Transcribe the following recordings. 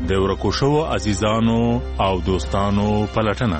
د ورکو شوو عزیزانو او دوستانو پلټنه.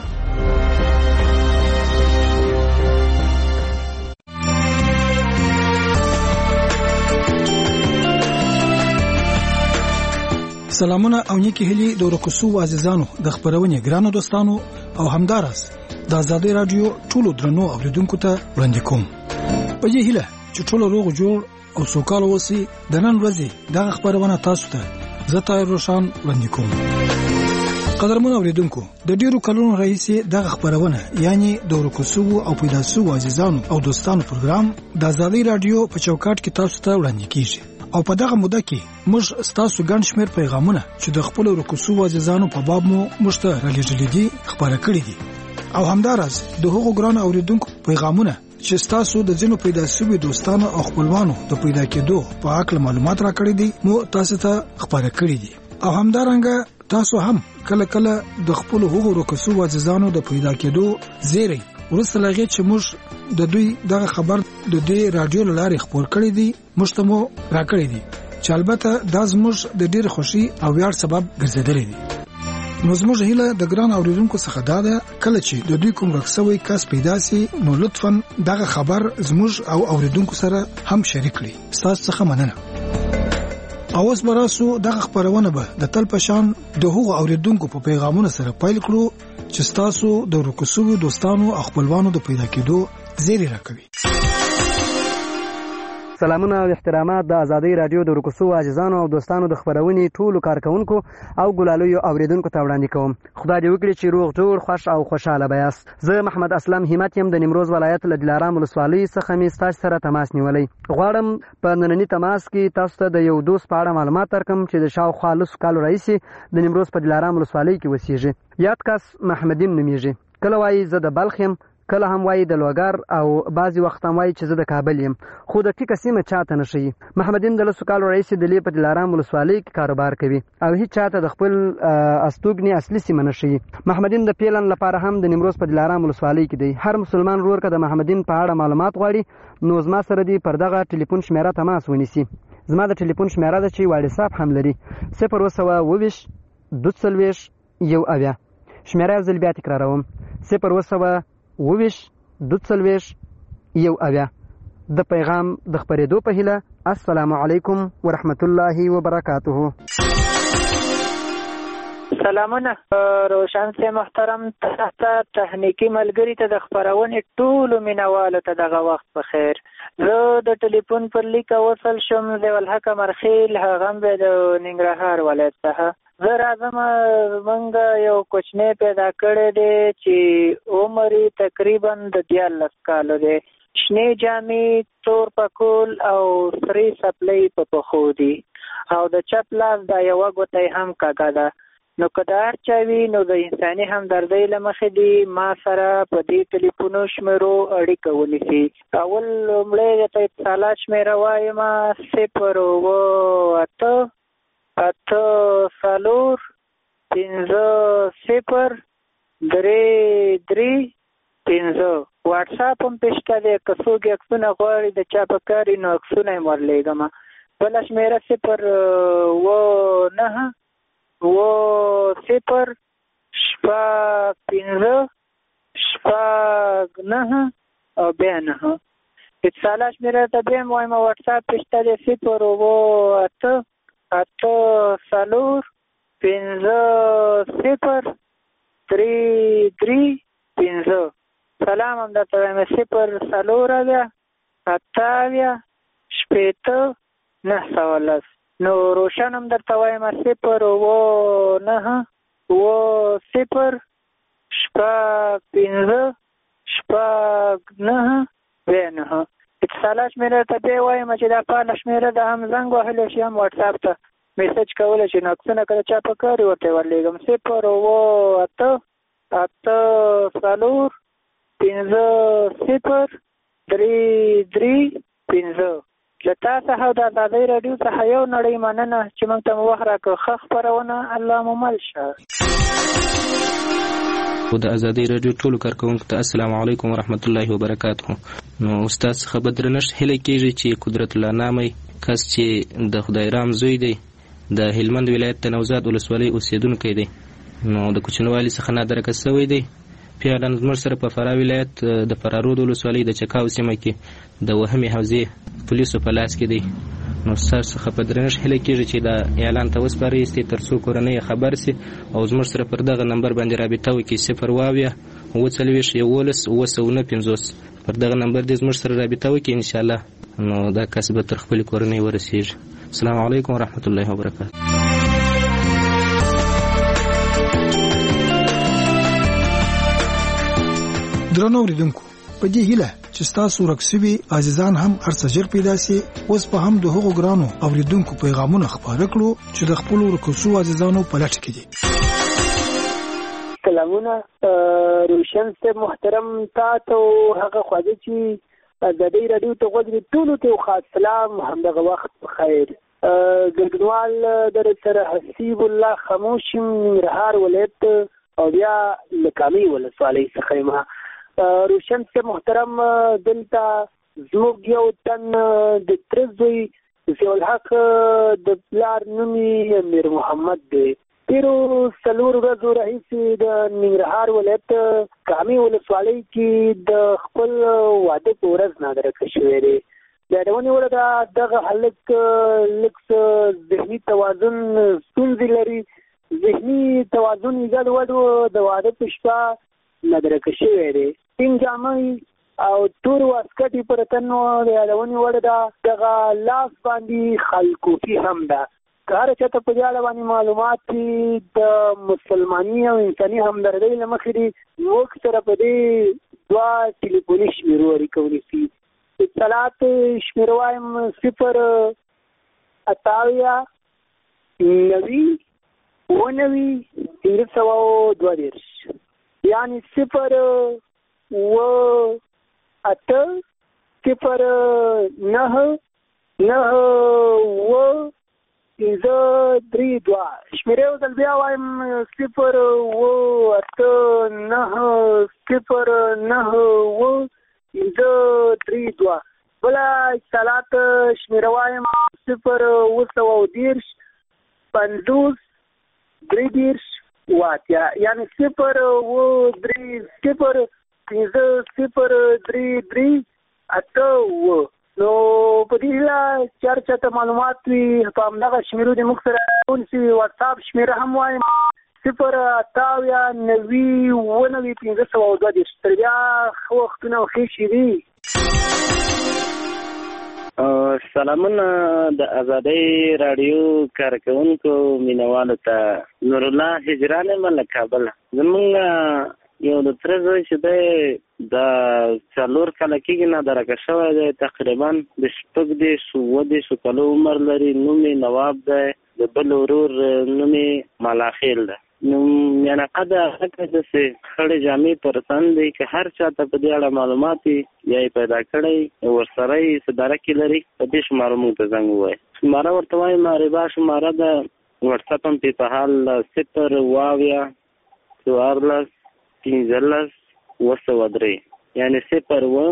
سلامونه او نیکی هلی د ورکو شوو عزیزانو د خبرونې ګرانو دوستانو او همدارس د آزادۍ رادیو ټولو درنو اوریدونکو ته وړاندې کوم. په دې هیله چې ټولو روغ جوړ او سوکاله اوسئ. د نن ورځې دغه خبرونه تاسو ته زه طاهر روشان وړاندې کوم. قدرمن اوریدونکو، د ډیرو کلونو راهیسې دغه خبرونه یعنی د ورکو شوو او پیدا شوو عزیزانو او دوستانو پروګرام د آزادۍ رادیو په چوکاټ کې تاسو ته وړاندې کیږي. او په دغه موده کې موږ ستاسو ګڼ شمېر پیغامونه چې د خپل ورکو شوو عزیزانو په باب مو موږ ته رالیږلي دي خبره کړې دي. او همداراز د هغو ګران اوریدونکو پیغامونه چې تاسو د ځینو پیدا شوی دوستانو او خپلوانو د پیدا کېدو په اړه معلومات راکړي دي مو تاسو ته خبره کړې دي. او همدارنګه تاسو هم کله کله د خپل هغو ورکو شوو عزیزانو د پیدا کېدو زیری ورسره لږه چې موږ د دوی دغه خبر د دې رادیو لارې خبر کړی دي موږ ته مو راکړی دي چې البته دا زموږ د ډېر خوشي او ویاړ سبب ګرځیدلی دي. نو زموږ هیله د ګران اوریدونکو څخه دا ده کله چې د دوی کوم رخصوي کس پیدا سي نو لطفاً دغه خبر زموږ او اوریدونکو سره هم شریک کړئ. تاسو څخه مننه. اوس براسو دغه خبرونه به د تل پشان د هغو اوریدونکو په پیغامونو سره پایل کړو چې تاسو د ورکو شوو دوستانو او خپلوانو د پیدا کېدو زیری راکوي. سلامونه او احترامات د آزادۍ رادیو د ورکو شوو عزیزانو او دوستانو د خبرونې ټولو کارکونکو او ګلالیو اوریدونکو ته وړاندې کوم. خدای دې وکړي چې روغ جوړ خوش او خوشاله بیاست. زه محمد اسلم همت یم د نیمروز ولایت له دلارام ولسوالۍ څخه می ستاسو سره تماس نیولې. غواړم په نننی تماس کې تاسو ته د یو دوست په اړه معلومات درکړم چې د شاوخوا لسو کالو راهیسې د نیمروز په دلارام ولسوالۍ کې اوسېږي. یاد کس محمدین نومیږي. کله وایي زه د بلخ یم، کله هم وایي د لوګر او بعضی وخت هم وایي چې زه د کابل یم، خو د ټیکه سیمه چاته نه ښیي. محمدین د لسو کالو راهیسې د لې په دلارام ولسوالۍ کې کاروبار کوي او هیڅ چاته د خپل استوګنې اصلي سیمه نه ښیي. محمدین د پیلن لپاره هم د نیمروز په دلارام ولسوالۍ کې دی. هر مسلمان ورور که د محمدین په اړه معلومات غواړي نو زما سره دی پر دغه ټلیفون شمیره تماس ونیسي. زما د ټلیفون شمیره ده چې واتساپ هم لري 020 22 1 شمیره یو ځل بیا تکراروم 020 22 1 د پیغام د خبرېدو په هیله. السلام علیکم ورحمت الله وبرکاته. سلامونه روشن سے محترم تخنیکی ملګری ته د خبرونې ټولو مینوالو ته دغه وخت بخیر. زه د ټلیفون پر لیک وصل شم ضیاء الحق مرخیل هغه د ننګرهار ولایت څخه. زه راځم موږ یو کوچنی پیدا کړی دی چې عمر تقریبا د 14 کالو دی. شنې جامې، تور پکول او سرې سپلۍ په پښو دي او د چپ لاس دا یوه ګوته هم کږه ده. نو که د هر چا وي نو د انساني همدردۍ له مخې دي ما سره په دې ټلیفونو شمیرو اړیکه ونیسي. اول لومړی درته اتصالات شمیره وایم 0 واټساپ هم پېشته دی. که څوک عکسونه غواړي د چا په کار نو عکسونه یې ورلیږم. بله شمیره 0 او بیا 9 اتصالات شمیره ته بیا هم وایم واټساپ پېشته دی 0 سلام هم درته وایم 0 نو روشن هم درته وایم 0 اتصالات شمیره ته بیا وایم چې دا فعاله شمیره ده هم زنګ وهلی شي هم واټساپ ته میسج کولی شي نو عکسونه که د چا په کار یې ورته ورلیږم 0 له تا څخه او د آزادۍ راډیو څخه یو نړۍ مننه چې موږ ته مو وخت راکړو. ښه خپرونه الله مو مل شه. د آزادۍ راډیو ټولو کارکوونکو ته السلام علیکم ورحمت الله وبرکاته. نو استاد څخه به درنښت هیله کېږي چې قدرت الله نامې کس چې د خدای رام زوی دی د هلمند ولایت د نوزاد ولسوالۍ اوسیدونکی دی. نو د کوچنوالي څخه نادرکه شوی دی. فعلا زموږ سره په فراه ولایت د فرارود ولسوالۍ د چکاو سیمه کې د وهمي حوزې پولیسو په لاس کې دی. نو ستاسو څخه په درنښت هیله کېږي چې دا اعلان ته وسپارئ تر څو کورنۍ خبر سي او زموږ سره پر دغه نمبر باندې رابطه وکړي 0 40 11 950 پر دغه نمبر دې زموږ سره رابطه وکړي ان شاء الله. نو دا کس به تر خپل کورنۍ ورسیږي. السلام علیکم ورحمت الله وبرکاته. درنو اوریدونکو، په دې هیله چې تاسو ورکسوي عزیزان هم ارڅجر پیدا سي. اوس په هم د هغو ګرانو اوریدونکو پیغامونه خبره کړو چې د خپل ورکسو عزیزانو په لټ کې دي. سلامونه روشن سے محترم تاسو هغه خواږه چې د دې رادیو ته غوږ ټولو ته خاص سلام همدغه وخت خیر. ګډوال در سره حسیب الله خاموش ننګرهار ولایت او بیا لکامي ولسوالۍ څخه ما روشن سے محترم دلته زموږ یو تن د ترزوی ضیاءالحق د پلار نومي امیر محمد دی. تیرو څلور ورځو راهیسې د ننګرهار ولایت کامي ولسوالۍ کې د خپل واده په ورځ نادرکه شوی دی. د یادونې وړ ده دغه هلک لږ ذهني توازن ستونزې لري. ذهني توازن یې ګډوډ د واده په شپه نادرکه شوی دی. سپین جامې او تور واسکټ پر تن د یادونې وړ ده. دغه لاس باندې خلکوفي هم ده. که هر چاته په دې اړه باندې معلومات د مسلماني او انساني همدردۍ له مخې دي موږ سره په دې 2 ټلیفوني شمیرو اړیکه ونیسي. اطلاعات شمیر وایم 0 اتاویا 90 19 322 یعنی 0 و 8 0 9 9 و 332 شمیرې او دل بیا وایم 0 و 8 9 0 9 و 332 بلا اتصالات شمیره وایم 0 و 50 3 واتیا یعنی 0 و 3 0 0 3 3 8 و. نو په دې لا چرچا ته معلومات وي په همدغه شمیرو د موږ سره ونیسي. واتساپ شمیره هم وایم 0 اتاویا 90 19 522 تر بیا ښه وختونه او ښې شېبې. سلامونه د ازادۍ راډیو کارکونکو مینوالو ته. نور الله هجران یم له کابل. زمونږ یو د تره زوی چې دی د 4 کاله کېږي نادرکه شوی دی. تقریبا د 14 کالو عمر لري. نوم یې نواب دی. د بل ورور نوم یې مالاخیل دی. نو میانقه د هغه داسې خړې جامې پر تن دی که هر چا ته په دې اړه معلومات وي یا یې پیدا کړی ورسره یې څه درکې لري په دې شماره موږ ته زنګ ووایي. شماره ورته وایم ربا شماره ده. وټساپ هم پې په حال 0 واویا 14 15 203 یعنی 0 و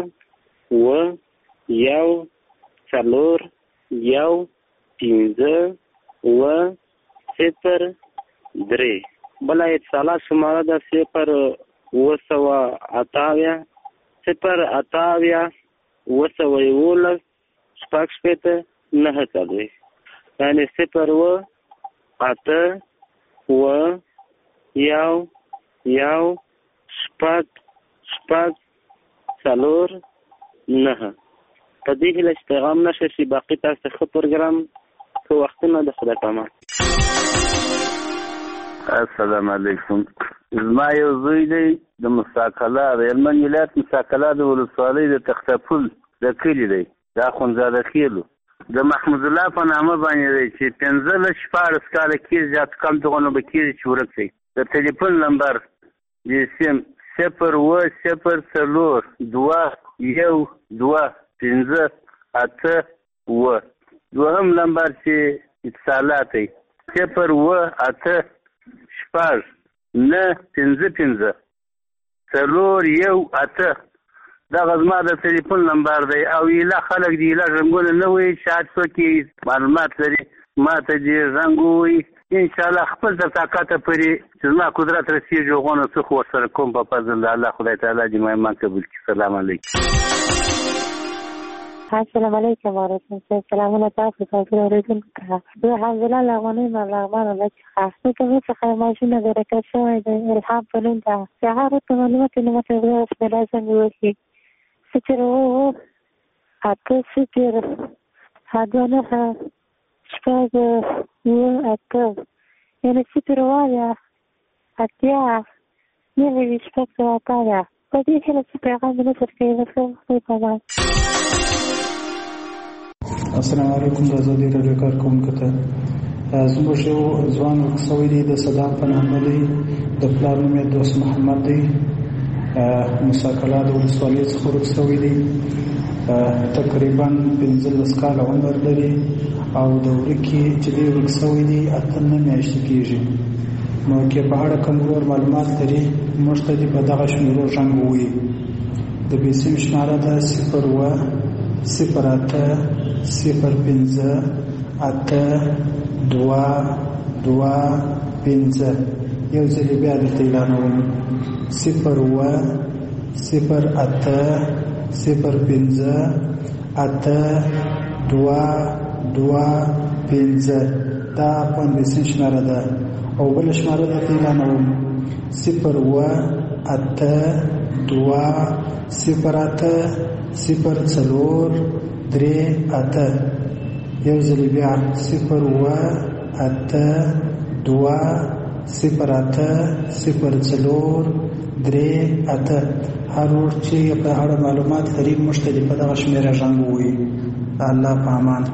1 4 1 15 و 0 3. بله اتصالات شماره ده 0 و 8 0 8 و 11 شپږ شپېته 9 څلوېښت یعنی 0 و 8 و 1 1 شپږ 4 9. په دې هیله چې پیغام نشه شي باقي تاسو ښه پروګرام ښه وختونه د خدای په امان. السلام علیکم. زما یو زوی دی د مستقله د هلمند ولایت مستقله د ولسوالۍ د تختپل د کلي دی. د اخندزاده خیلو د محمود الله په نامه باندې دی چې 15 کاله کېږي زیات کم دغونه به کېږي چې ورک دی. د ټلیفون نمبر د سیم 0 و 0 4 2 1 2 5 8 و. دوهم نمبر چې اتصالات دی 0 و 8 شپږ 9 5 4 1 8. دغه زما د ټلیفون نمبر دی او ایله خلک دی ایله رنګونه نه وایي چې هر څوک یې معلومات لري ما ته دې زنګ ووایي انشاءالله خپل تر طاقته پورې چې زما قدرت رسېږي هغونه څه خو ورسره کوم په فضل د الله خدای تعالی دې ما قبول کړي. سلام علیکم. السلام علیکم ورحمة الله. سلامونه تاسو ته اوریدونکو ته. زه حمزله لغمنۍ لغمان ولچ خاصه کوم څه ماشینه درکه شوی د الهام په نوم ده. هغه ته معلومات نه مته وایي چې لازم وي. سترو اته ستر هدونه شپږ اته یعنی ستر وایا اتیا نوي شپږ وایا په دې کې چې پیغام نه څرګند کوي. السلام علیکم. د آزادۍ راډیو کارکوونکو ته زموږ یو ځوان ورکسوی دی د صدام په نامه دی. د پلار نوم یې دوست محمد دی. موسی کلا د ولسوالۍ څخه ورکسوی دی. تقریبا 15 کاله عمر لري او د ورکې چې دی ورکسوی دی 8 میاشتې کېږي. نو کې په اړه کوم نور معلومات لري موږ ته دې په دغه شمیرو زنګ ووایي. د بیسیم شماره ده 0-08-08-2-2-5. یو ځل بیا درته اعلانوم 0-08-08-2-2-5. دا په بیسیم شماره ده. او بل شماره درته اعلانوم 0-8-2-0-8-0-4-3-8. یو ځل بیا 0-8-2-0-8-0-4-3-8. هر ور چې په اړه معلومات لري موږ ته په دغه شمیره زنګ ووایي. الله په امان.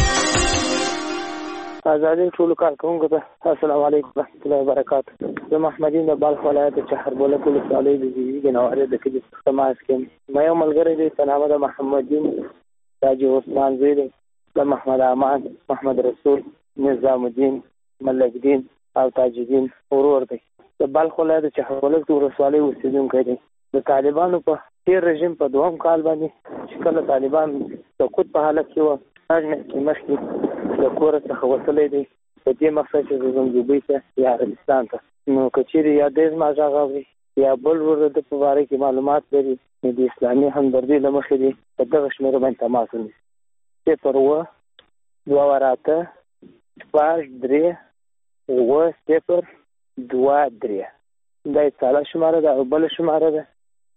آزادۍ ټولو کارکوونکو ته السلام علیکم ورحمة الله وبرکاته. زه محمدین د بلخ ولایت چهربولک ولسوالۍ د زیږیدې نوارې د کلي تماس کې ما یو ملګری دی په نامه د محمدین حاجي عثمان زوی دی. د محمد امان، محمد رسول، نظام الدین، ملک دین او تاج الدین ورور دی. د بلخ ولایت چهربولک ولسوالۍ اوسېدونکی دی. د طالبانو په تیر رژیم په 2م کال باندې چې کله طالبان سقوط په حالت کې وو مخکې د کور څخه وتلی دی په دې مقصد چې زه ځم دوبۍ ته یا عربستان ته. نو که چېرې یا ډېر زما غږ اوري یا بل ورور د په باره کې معلومات لري نو د اسلامي همدردۍ له مخې دی په دغه شمېره باندې تماس ونیسي 0-2-8-2-3-9-0-2-3. دا یې ساله شماره ده او بله شماره ده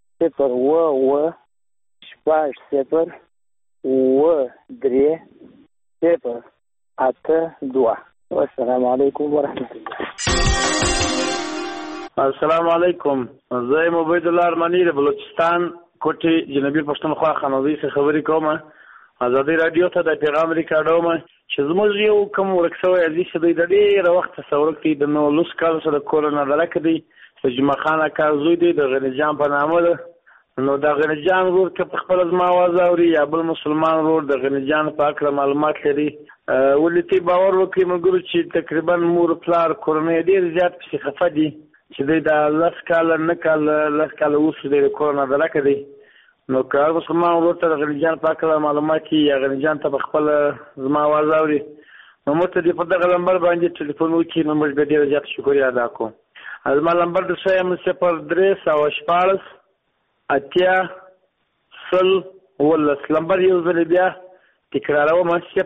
0-8-2-0-3-8-2. السلام علیکم ورحمة الله. السلام علیکم. زه یم عبید الله ارمنی د بلوچستان کوټې جنوبي پښتونخوا خانوزۍ څخه خبرې کوم. آزادۍ راډیو ته د پیغام ریکارډوم چې زموږ یو کوم ورک شوی عزیز دی د ډېره وخته ورک دی د 19 کالو سره کور نه درک دی. د جمعه خان اکا زوی دی د غني جان په نامه ده. نو د غني جان ورور که په خپل زما आवाज اوري یا بل مسلمان ورور د غني جان په اړه معلومات لري ولې باور وکړي مګر چې تقریبا مور پلار کورنۍ ډېر زیات پسې خفه دي چې د 10 کال نه کال 10 کال اوس د کورونه درک دی. نو که مسلمان ورور ته د غني جان په اړه معلومات یا غني جان ته په خپل زما आवाज اوري نو موږ ته په دغه نمبر باندې ټلیفون وکړي نو موږ به ډېر زیات شکریا ادا کوو. زما نمبر د 0-3-18-0-10 نمبر یو ځل بیا تکراروم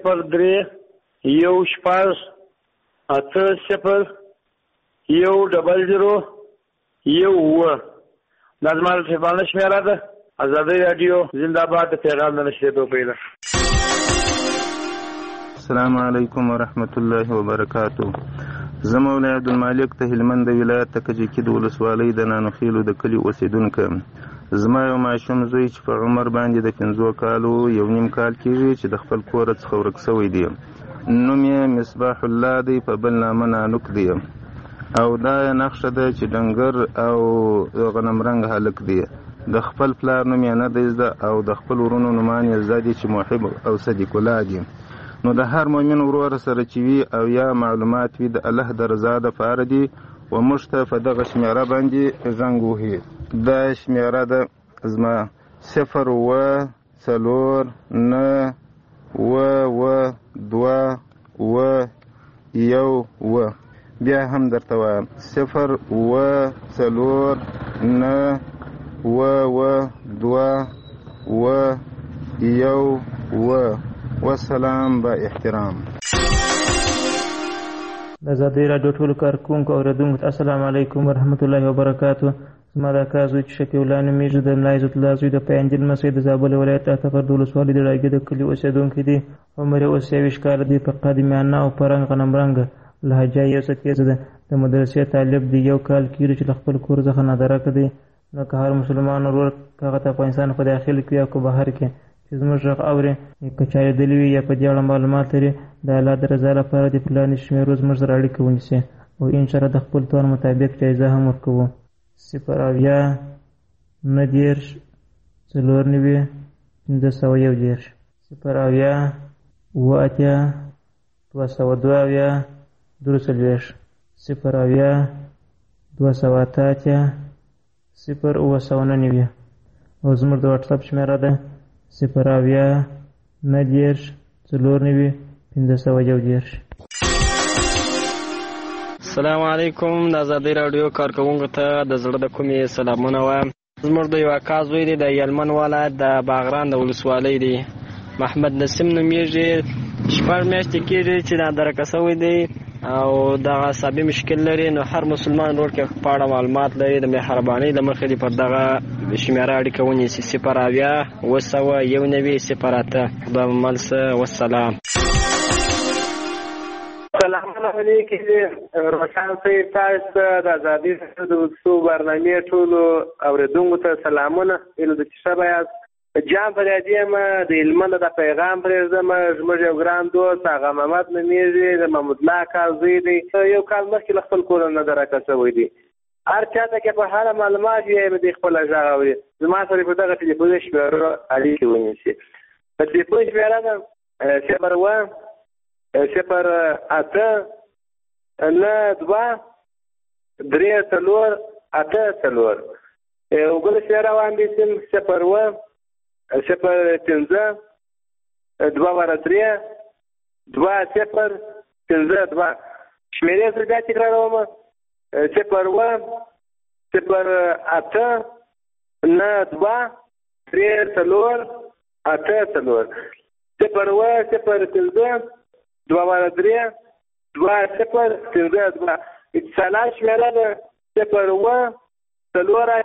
0-3-18-0-00-1. دا زما د تلیفون شمیره ده. آزادۍ راډیو زنده باد. د پیغام د نشریدو پیدا. السلام علیکم ورحمة الله وبرکاته. زه مولوی عبدالمالک د هلمند ولایت د کجکي د ولسوالۍ د نانوخیلو د کلي اوسېدونکی یم. زما یو ماشوم زوی چې په عمر باندې د 15 کالو 1.5 کال کېږي چې د خپل کور څخه ورک شوی دی. نوم یې مصباح الله دی په بل نامه نانوک دی او دا نقشه ده چې ډنګر او غنمرنګ هلک دی. د خپل پلار نوم یې نه دی زده او د خپل ورونو نومان یې زده دي چې محب او صدیق الله دي. نو د هر مؤمن ورور سره چې وي او یا معلومات وي د الله د رضا دپاره دي و موږ ته په دغه شمیره باندې زنګ وهي. دا شمیره ده زما 0-4-9-2-2-5. بیا هم درته وایم 0 والسلام با احترام. د ازادۍ راډیو ټولو کارکوونکو او اوریدونکو ته السلام علیکم ورحمت الله وبرکاتو. زما د اکا زوی چې شفیع الله نومیږي د ملا عزت الله زوی د پیانجل لمسی د زابل ولایت اتغر د ولسوالۍ د ډاګې د کلي اوسېدونکی دی. عمر یې اوس 23 کاله دی. په قد میانه او په رنګ غنمرنګه لهجه یې څه تیزه ده. د مدرسې طالب دی. 1 کال کېږي چې له خپل کور څخه نادرکه دی. نو که هر مسلمان ورور هغه ته افغانستان په داخل کې یا که بهر کې چې زموږ غږ اوري که چا لیدلي وي یا په دې اړه معلومات لري د الله د رضا لپاره د پلانې شمېرو زموږ سره اړیکه ونیسي او انشاءالله د خپل توان مطابق جایزه هم ورکوو. 0 90 4 501 0 او زموږ د واټساپ شمېره ده 0 90 4 501. السلام علیکم. د ازادۍ راډیو کارکوونکو ته د زړه د کومې سلامونه وایم. زموږ د یو اکا زوی دی د یلمن ولایت د باغران د ولسوالۍ دی. محمد نسیم نومیږي. 4 میاشتې کېږي چې نادرکه شوی دی او دغه عصبي مشکل لري. نو هر مسلمان ورور کې په اړه معلومات لري د مهربانۍ له مخې دې پر دغه شمېره اړیکه ونیسي 0 9 08 خدای مو مل شه. والسلام. سلام علیکم. روشن صاحب تاسو د ازادۍ د وسو برنامه ټولو اوریدونکو ته سلامونه. اله د شبه یاست. جام فریادی ما د علمند د پیغام پرېږدم. زموږ یو ګران دوست هغه محمد نومیږي د محمود الله کال زوی دی. 1 کال مخکې له خپل کور نه درکه شوی دی. هر چاته کې په هر معلومات یې د خپل غږ اوري. زما سره په دغه ټلیفون شمېره اړیکه ونیسي. په ټلیفون شمېره ده 0 0 8 9 2 3 4 8 4 وګورئ شمېره باندې 0 0 15 2 3 2 0 15 شمېرې زه بیا تکراروم 0 0 8 9 2 3 4 8 4 0 0 15 2 3 2 0 15 اتصالات شمېره ده 0 4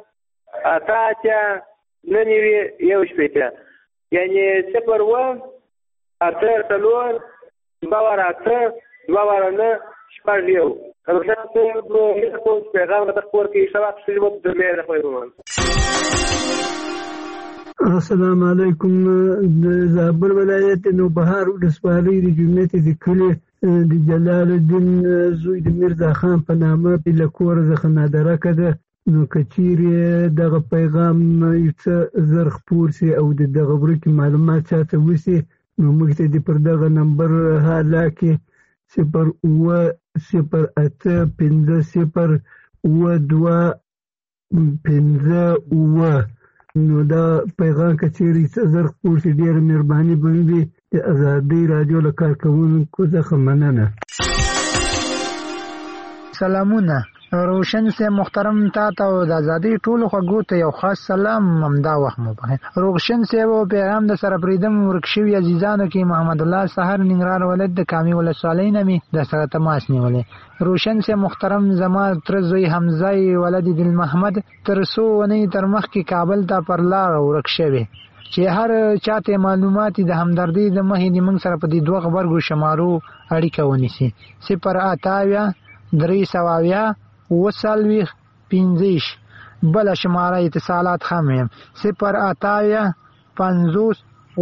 8 9 1 یعنی 0 8 4 2 8 2 9 شپږ. روشن صاحب کوم پیغام د خپل کې شواک شوی د مې راوړم. السلام علیکم. د زابل ولایت نوبهار ولسوالۍ د جمعیت د کلي د جلال الدین زوی د میرزا خان په نامه له کوره څخه نادرکه ده. نو که چیرې دغه پیغام یو څه زر خپور سي او د دغه ورکې معلومات چاته وسي نو موږ ته د پر دغه نمبر حالا کې 0 0 8 5 0 2 5 نو دا پیغام که چیرې څه زر خپور سي ډېره مهرباني به وي. د ازادۍ راډیو له کارکوونکو څخه مننه. سلامونه. روشن سے محترم تا ته د ازادۍ ټولو خوږو ته یو خاص سلام همدا وخت مو بخیر. روشن سے و پیغام د سره پریدم ورکشوي عزیزانو کې محمد الله سحر ننګرهار ولایت د کامي ولسوالۍ نه می د سره تماس نیولې. روشن سے محترم زما تر زوی حمزه ولد دل محمد تر سو ونی تر مخ کې کابل ته پر لار ورکشوي چې هر چاته معلومات د همدردی د مخې د موږ سره په دې دوه خبرګو شمارو اړیکه ونیسي 0 8 3 وسلوي 15 بل شماره اتصالات هم 0 8 50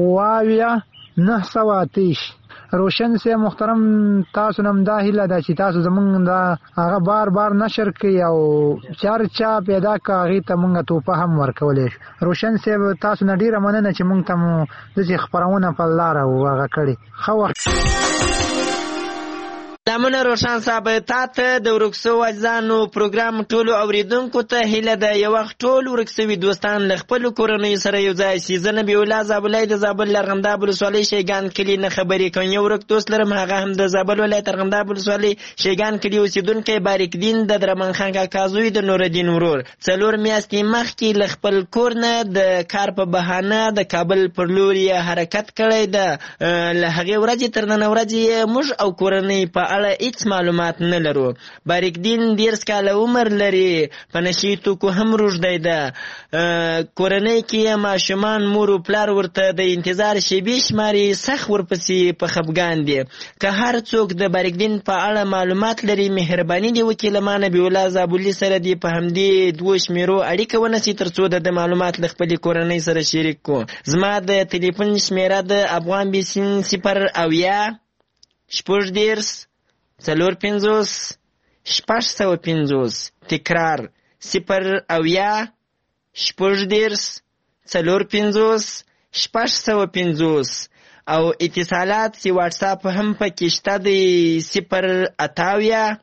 9 روشن سے محترم تاسو نم دا هیله ده چې تاسو زمونږ دا هغه بار نشر کړئ او چرچا پیدا کاغی ته مونږ توپه هم ورکولې. روشن سے تاسو نه ډیره مننه چې مونږ ته مو د خبرونه په لار او هغه کړی. خو سلامونه روشن صاحب، تاته د ورک سوي عزیزانو پروګرام ټولو اوریدونکو ته هیله ده یو وخت ټول ورک سوي دوستان له خپل کورنۍ سره یو ځای شي. زه نبی الله زابلای د زابل لرغنداب ولسوالۍ شیګان کلی نه خبرې کوم. یو ورک دوست لرم، هغه هم د زابل ولایت لرغنداب ولسوالۍ شیګان کلی اوسیدونکی باریک دین د درمن خان کاکا زوی د نورالدین ورور 4 میاشتې مخکې له خپل کور نه د کار په بهانه د کابل پر لور یې حرکت کړی ده. له هغې ورځې تر نن ورځې موږ او کورنۍ په اړه هیڅ معلومات نه لرو. باریک دین 10 کاله عمر لري، په نشي توکو هم روږدی ده. کورنۍ کې ماشومان مور او پلار ورته د انتظار شیبې شماري، سخت ورپسې په خفګان دي. که هر څوک د باریک دین په اړه معلومات لري، مهرباني دې وکړي له ما نبي الله زابلي سره دې په همدې 2 شمیرو اړیکه ونیسي ترڅو د معلومات له خپلې کورنۍ سره شریک کړو. زما د تلیفون شمیره د افغان بیسین 0 شپږ 450 650. تکرار 0 شپږ 450 650. او اتصالات سی واتساپ هم پکې شته دی 0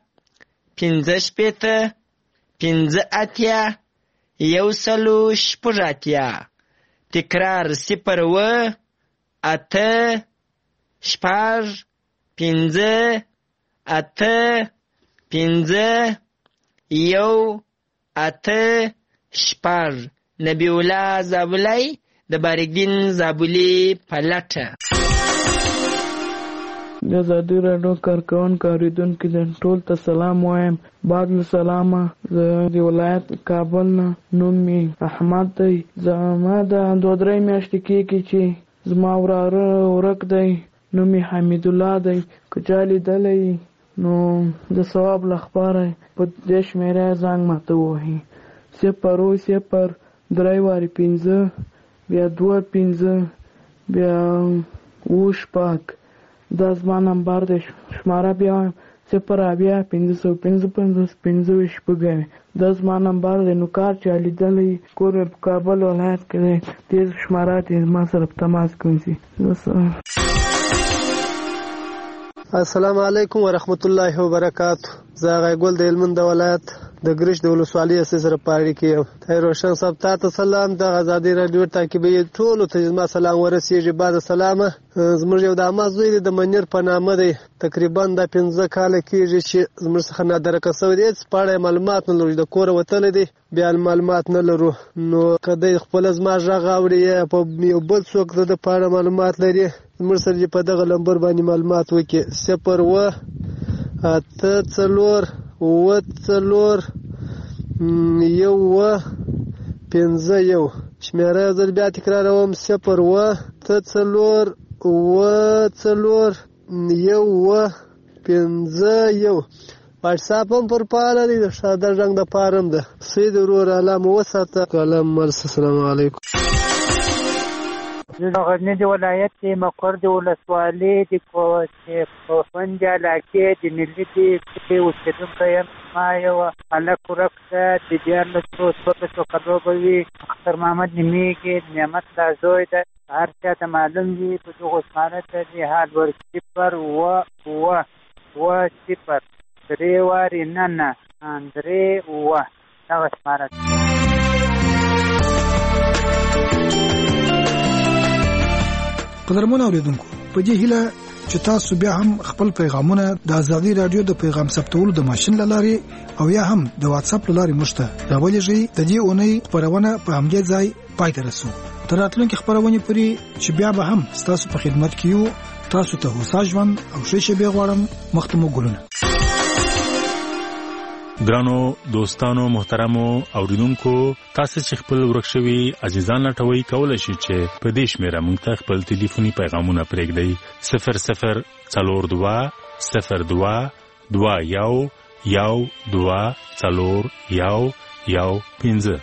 58 58 180. تکرار 0 8 6 5 8 5 1 8 نبی الله زابلای د باریک دین زابلی په لټه. د ازادي راډیو کارکوونکو اوریدونکو د ټول ته سلام وایم. بعد له سلامه زه د ولایت کابل نه، نوم مې احمد دی. زما د 2-3 میاشتې کېږي چې زما وراره ورک دی، نوم یې حمید الله دی. که چا لیدلی نو د ثواب لپاره په دې شمیره زنګ ماته ووهي 0 3 5 بیا 2 5 بیا 8 دا زما نمبر دی. شماره بیا 0 555 5 دا زما نمبر دی. نو کار چا لیدلی کور په کابل ولایت کې دی، دې شماره دې ما سره په تماس کوي. السلام علیکم ورحمت الله وبرکاته. زه غیګل د هلمند ولایت د ګرش د ولسوالۍ سره پاړی کې یم. روشن صاحب تاسو سلام. د ازادي رادیو تعقیبي ټولو ته زما سلام ورسیږي. بعد سلامه زموږ یو د امازوی د منیر په نامه دی، تقریبا د 15 کال کېږي چې زموږ څخه نادرکه شوی دی. هېڅ په اړه معلومات نه لرو، د کوره وتلی دی، بیا معلومات نه لرو. نو که دی خپله زما غږ اوري یا په یو بل څوک د په اړه معلومات لري، زموږ سره په دغه نمبر باندې معلومات وکړي 0 8 4 4 1 5 شمیره یو ځل بیا تکراروم 0 4 4 1 5 واتساپ هم پر پاله دی، د ساده رنګ د پارم ده. سید ورور علامه وساته کلام مرس. السلام علیکم. د غزنی د ولایت د مقر د ولسوالۍ د کوفند علاقې د ملي د اوسېدونکی یم. ما یو هلک ورک ده، د 14 کالو به وي. اختر محمد نومېږي، نعمت الله زوی ده. هر چا ته معلوم وي په دغو شماره ته د حال ور 0 0 3 نه 3 دغه شماره ده. قدرمن اوریدونکو، په دې هیله چې تاسو بیا هم خپل پیغامونه د ازادي رادیو د پیغام ثبتولو د ماشين لاري او یا هم د واتس اپ لاري مشته راولېږئ. د دې اونۍ خبرونه په همدې ځای پای ته رسو. تر راتلونکي خبرونه پورې چې بیا به هم تاسو په خدمت کې یو. تاسو ته هوسا ژوند او ښه شپه غواړم. مختمو ګلونه. ګرانو دوستانو محترمو اوریدونکو، تاسو چې خپل ورکشوي عزیزان لټوي کولای شئ چې په دې شمیره مونږ ته خپل ټلیفوني پیغامونه پرېږدئ 00 42 02 21 12 4 1 15.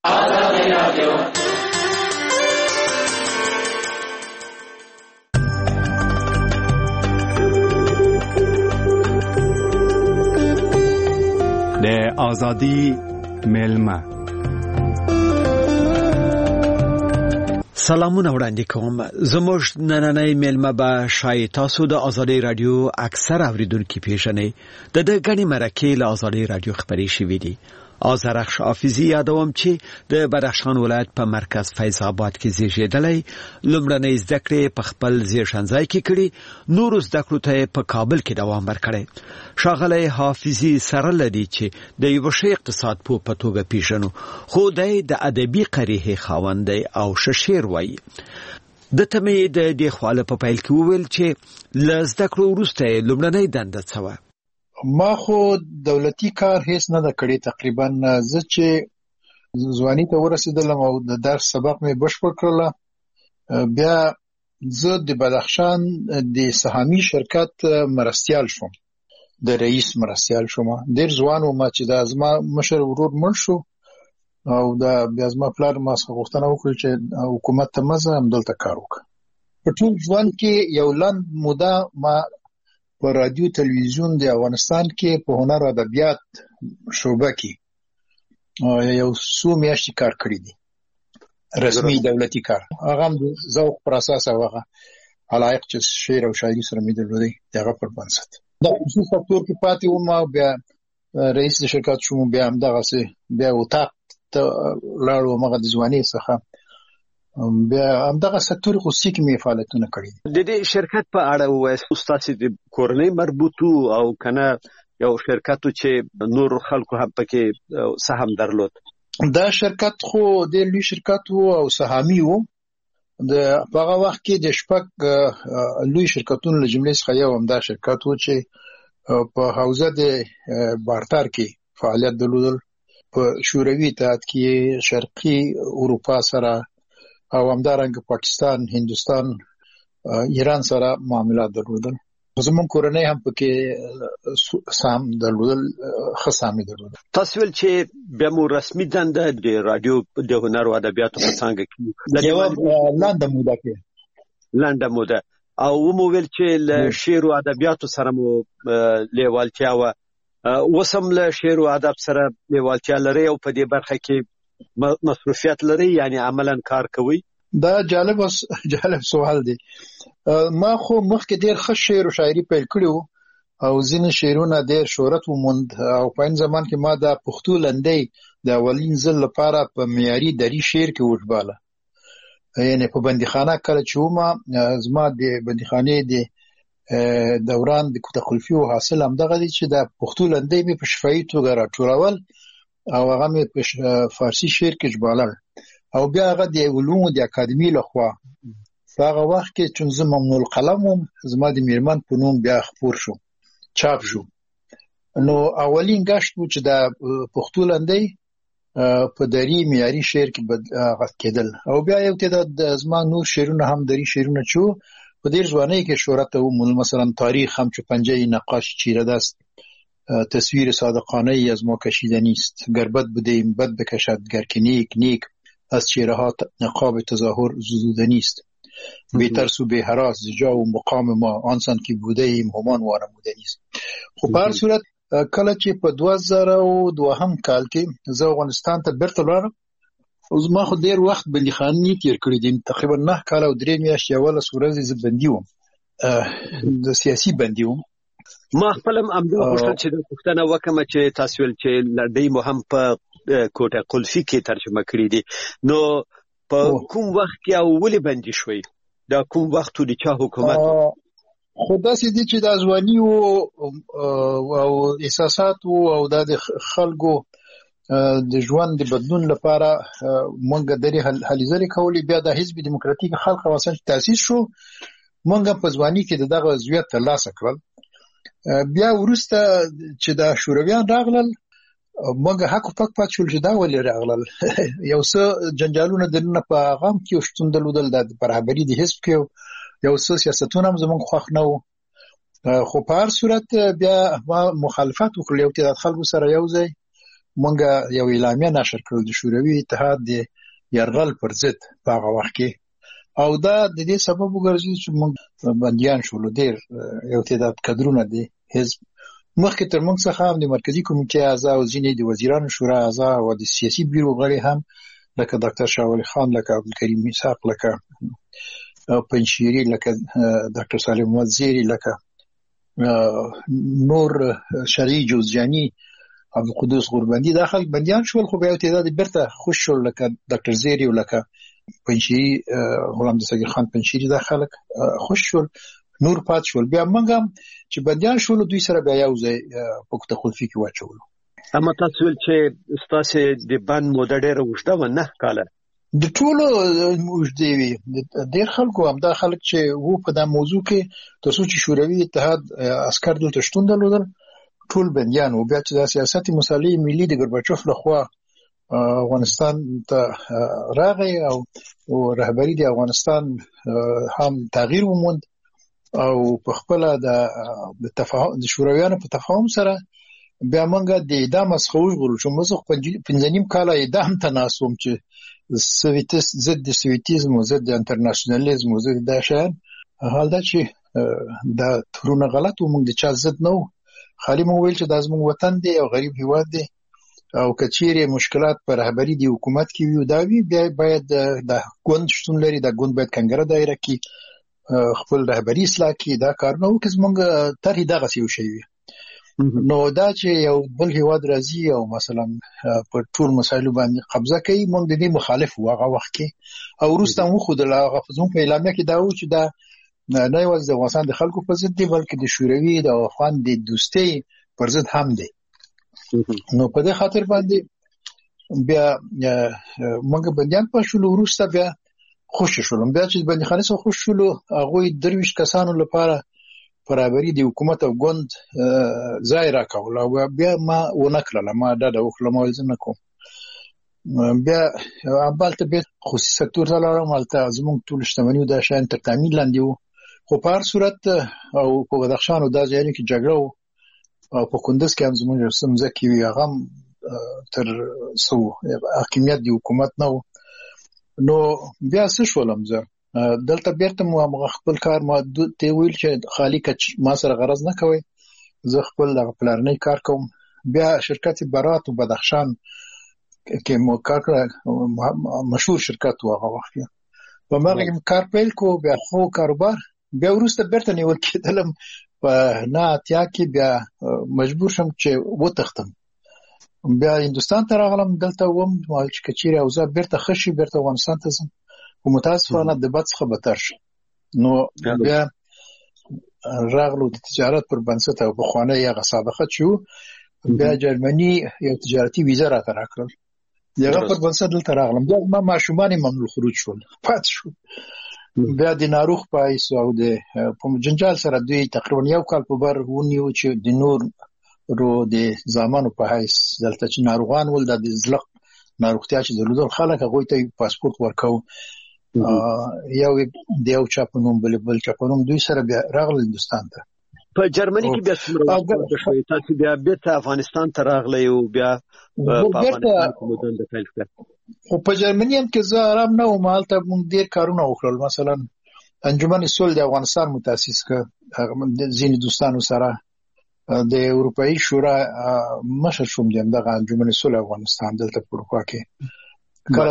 د ازادي ملما سلامونه وړاندې کوم. زموږ نننۍ میلمه به شاید تاسو د ازادي رادیو اکثر اوریدونکو پیژنئ. د غني مرکې له ازادي رادیو خبرې شوې دي. آذرخش حافظي یادوم چې د بدخشان ولایت په مرکز فیض آباد کې زیږیدلی، لومړنۍ زده کړې په خپل زیږنځای کې کړې، نورو زده کړو ته په کابل کې دوام ورکړی. ښاغلی حافظي سره لري چې د یو ښه اقتصاد پوه په توګه پیژنو، خو دی د ادبي قریحې خاوند دی او ښه شعر وایي. دته مې د دې خواله په پیل کې وویل چې له زده کړو وروسته لومړنۍ دنده څه وه؟ ما خو دولتي کار هیڅ نه ده کړی. تقریبا زه چې ځواني ته ورسېدلم او د درس سبق مې بشپړ کړله، بیا زه د بدخشان د سهامي شرکت مرستیال شوم، د رئیس مرستیال شوم. ډېر ځوان وم چې دا زما مشر ورور مړ شو او دا بیا زما پلار ما څخه غوښتنه وکړه چې حکومت ته مه ځه، همدلته کار وکړه. په ټول ژوند کې یو لنډ موده ما په رادیو تلویزیون د افغانستان کې په هنر او ادبیات شعبه کې یو څو میاشتې کار کړی دی، رسمي دولتي کار. هغه هم د ذوق پر اساس او هغه علایق چې شعر او شاعري سره مې درلودی هغه پر بنسټ د خصوصي سکتور کې پاتې وم او بیا رئیس د شرکت شوم. بیا همدغسې بیا اتاق ته لاړم هغه د ځوانۍ څخه، بیا همدغه سکتور خصوصي کې مې فعالیتونه کړي دي. د دې شرکت په اړه وایي ستاسو د کورنۍ مربوطو او کنه یو شرکت چې نور خلکو هم پکې سهم درلود؟ دا شرکت خو د لوی شرکت وو او سهامي وو. د هغه وخت کې د شپږ لوی شرکتونو له جملې څخه یو همدا شرکت وو چې په حوزه د بارتر کې فعالیت درلودل، په شوروي اتحاد کې، شرقي اروپا سره او همدارنګه پاکستان، هندوستان، ایران سره معاملات درلودل. زموږ کورنۍ هم پکې سهم درلودل، ښه سهم درلودل. تاسو ول چې بیا مو رسمي دنده د رادیو د هنر او ادبیاتو په څانګه کې یو لنډه موده او مو ویل چې له شعر او ادبیاتو سره مو لیوالتیا و، وسم له شعر او ادب سره لیوالتیا لري او په دې برخه کې مصروفیت لري، یعنی عملاً کار کوي؟ دا جالب سوال دی. ما خو مخکې ډېر ښه شعر او شاعري پیل کړی و او ځینې شعرونه ډېر شهرت وموند او په این زمان کې ما د پښتو لنډۍ د اولین ځل لپاره په معیاري دري شعر کې وژباله. یعنی په بندیخانه کله چې ومه، زما د بندیخانې د دوران د کوتخلفي او حاصل همدغه دی چې د پښتو لنډۍ مې په شفاهي توګه راټولول او هغه مې په فارسي شعر کې ژبالل او بیا هغه د علومو د اکاډمي لخوا په هغه وخت کې چې زه ممنوع القلم وم، زما د میرمن په نوم بیا خپور شو، چاپ شو. نو اولین ګشت و چې د پښتو لنډۍ په دري معیاري شعر کې هغه کېدل او بیا یو تعداد زما نور شعرونه هم دري شعرونه چې په ډېر ځوانۍ کې شهرت وموند. مثلا تاریخ هم چې پنجه نقاش چیره دست، تصویر صادقانه ای از ما کشیده نیست، گر بد بودیم بد بکشد، گر که نیک نیک از چهره ها نقاب تظاهر زدوده نیست، بی ترس و بی هراس جا و مقام ما آنسان که بوده ایم همان وانموده نیست. خب په هر صورت کله چې په 2002 کال کې زه افغانستان ته بیرته لاړم، زما خو ډېر وخت بندیخانې تیر کړی دي، تقریبا 9 کال او 3 میاشتې 11 ورځې زه بندي وم، د سیاسي بندي وم. ما خپلم امدو غوښتل چې د پښتنه وکم چې تاسو ول چې لړۍ مو هم په کوټه قلفي کې ترجمه کړې دي، نو په کوم وخت کې او ولې بندي شوي؟ دا کوم وخت د چا حکومت؟ خو داسې دي چې د ځواني او احساسات او د خلکو د ژوند د بدلون لپاره مونږ درې هلې ځلې کولې. بیا د حزب دیموکراتیک خلق اوسن تاسیس شو، مونږ په ځواني کې دغه عضویت ترلاسه کړل. بیا وروسته چې د شورویان راغلل، مونږ حق پک پات شول چې دا ولې راغلل. یو څه جنجالونه دنه په غم کې شتون درلودل، د برابرۍ د حزب کې یو څه سیاستونه هم زمونږ خوښ نه وو. خو په هر صورت بیا ما مخالفت وکړ، یو تعداد خلکو سره یو ځای مونږ یو اعلامیه نشر کړل د شوروي اتحاد د یرغل پر ضد په هغه وخت کې، او دا د دې سبب وګرځي چې مونږ بندیان شولو. ډېر یو تعداد کادرونه د حزب مخکې تر موږ څخه هم د مرکزی کمیټې اعضا او ځینې د وزیرانو شورا اعضا او د سیاسي بیرو غړي هم لکه ډاکټر شاه ولی خان، لکه عبدالکریم میثاق، لکه پنشیری، لکه ډاکټر سالم محمد زیری، لکه نور شرعي جوزجاني، عبدالقدوس غوربندي. دا خلک بندیان شول، خو بیا یو تعداد بیرته خوش شول، لکه ډاکټر زیری او لکه پنشیری، غلام دستگیر خان پنشیری. دا خلک خوش شول، نور پات شول. بیا موږ هم چې بندیان شول دوی سره بیا یو ځای په کوټه خلفي کې واچولو. اما تاسو ول چې ستاسو د بند موده ډېره اوږده و، 9 کاله. د ټولو اوږدې وي. ډېر خلکو همدا خلک چې وو په دا موضوع کې تر څو چې شوروي اتحاد عسکر دلته شتون درلودل، ټول بندیان وو. بیا چې د سیاست مصالح ملي د ګورباچوف لخوا افغانستان ته راغی او رهبری د افغانستان هم تغییر وموند او په خپل د تفاهم د شورویانو په تفاهم سره بیا موږ د اعدام څخه وژغورل شو. موږ 15 کاله اعدام ته ناسوم چې ضد د سویتیزم او ضد د انټرنیشنالیزم او ضد د شان حال دا چې دا ترونه غلط و. موږ د چا ضد نه و، خالي مو ویل چې دا زموږ وطن دی او غریب هیواد دی او کچېره مشکلات پر رهبری دی حکومت کې وي دا وی بیا باید د ګوند شتون لري، د ګوند باید کنګره دایره کې خپل رهبری اصلاح کې دا کار نه وکړي. موږ تر دغه یو شی وي. نو دا چې یو بل هیواد راځي او مثلا په ټول مسایلو باندې قبضه کوي، موږ د دې مخالف و هغه وخت کې او وروسته مو خو د غفزون په اعلامیه کې دا و چې دا نه یوازې د افغانستان د خلکو په ضد دی بلکې د شوروي د افغان د دوستۍ پر ضد هم دی. نو په دې خاطر باندې بیا موږ بندیان په شولو. وروسته بیا خوش شولم، بیا چې بندیخانه څخه خوش شولو هغه 23 کسانو لپاره برابرۍ د حکومت او ګوند ځای راکول او بیا ما ونکړل، ما دا د وکړم ځنه کوم. بیا امبالته به خصوصي سکتور ته لاړم، مالته زموږ ټول شتمنیو د شان تر تامین لاندې وو. خو په هر صورت او په بدخشان او د ځایونو کې جګړه او په کندز کې هم زموږ سمځکې وی هغه تر سو حاکمیت دی حکومت نه. نو بیا څه شولم زه دلته بیرته مو خپل کار ما ته ویل چې خالی کچ ما سره غرض نه کوي، زه خپل د پلانې کار کوم. بیا شرکت برات او بدخشان کې مو کار مشهور شرکت و هغه وخت په مغرب کار پیل کو. بیا خو کاروبار بیا ورسته بیرته نیول کېدلم په نه اتیا کې بیا مجبور شم چې وتښتم. بیا هندستان ته راغلم، دلته وم مال چې کچيره او زه بیرته خشي بیرته افغانستان ته ځم. خو متاسفانه د بد څخه بدتر شو. نو بیا راغلو د تجارت پر بنسټ او بخوانه یې سابقه شو. بیا جرمني یو تجارتي ویزه راته راکړل، دغه پر بنسټ دلته راغلم. بیا ما ماشومان ممنوع خروج شول، پات شو. بیا د ناروغ پایس او د جنجال سره دوی تقریبا یو کال په بر ونیو چې د نور رو د زمانو په حیث دلته چې ناروغان ول د زلق ناروغتیا چې درلودل خلک هغه ته پاسپورت ورکاو. یو د یو چا په نوم بل چا په نوم دوی سره بیا راغله هندستان ته. په جرمني کې بیا څومره شوي تاسو بیا بیرته افغانستان ته راغلی او بیا په افغانستان کې مدن د پیل کړ؟ خو په جرمني هم کې زه آرام نه وم، هلته موږ ډېر کارونه وکړل. مثلا انجمن صلح د افغانستان متاسس کړ ځینې دوستانو سره، د اروپאי شورا مشر شوم دغه انجمن صلح افغانستان دلته په اروپا کې. کله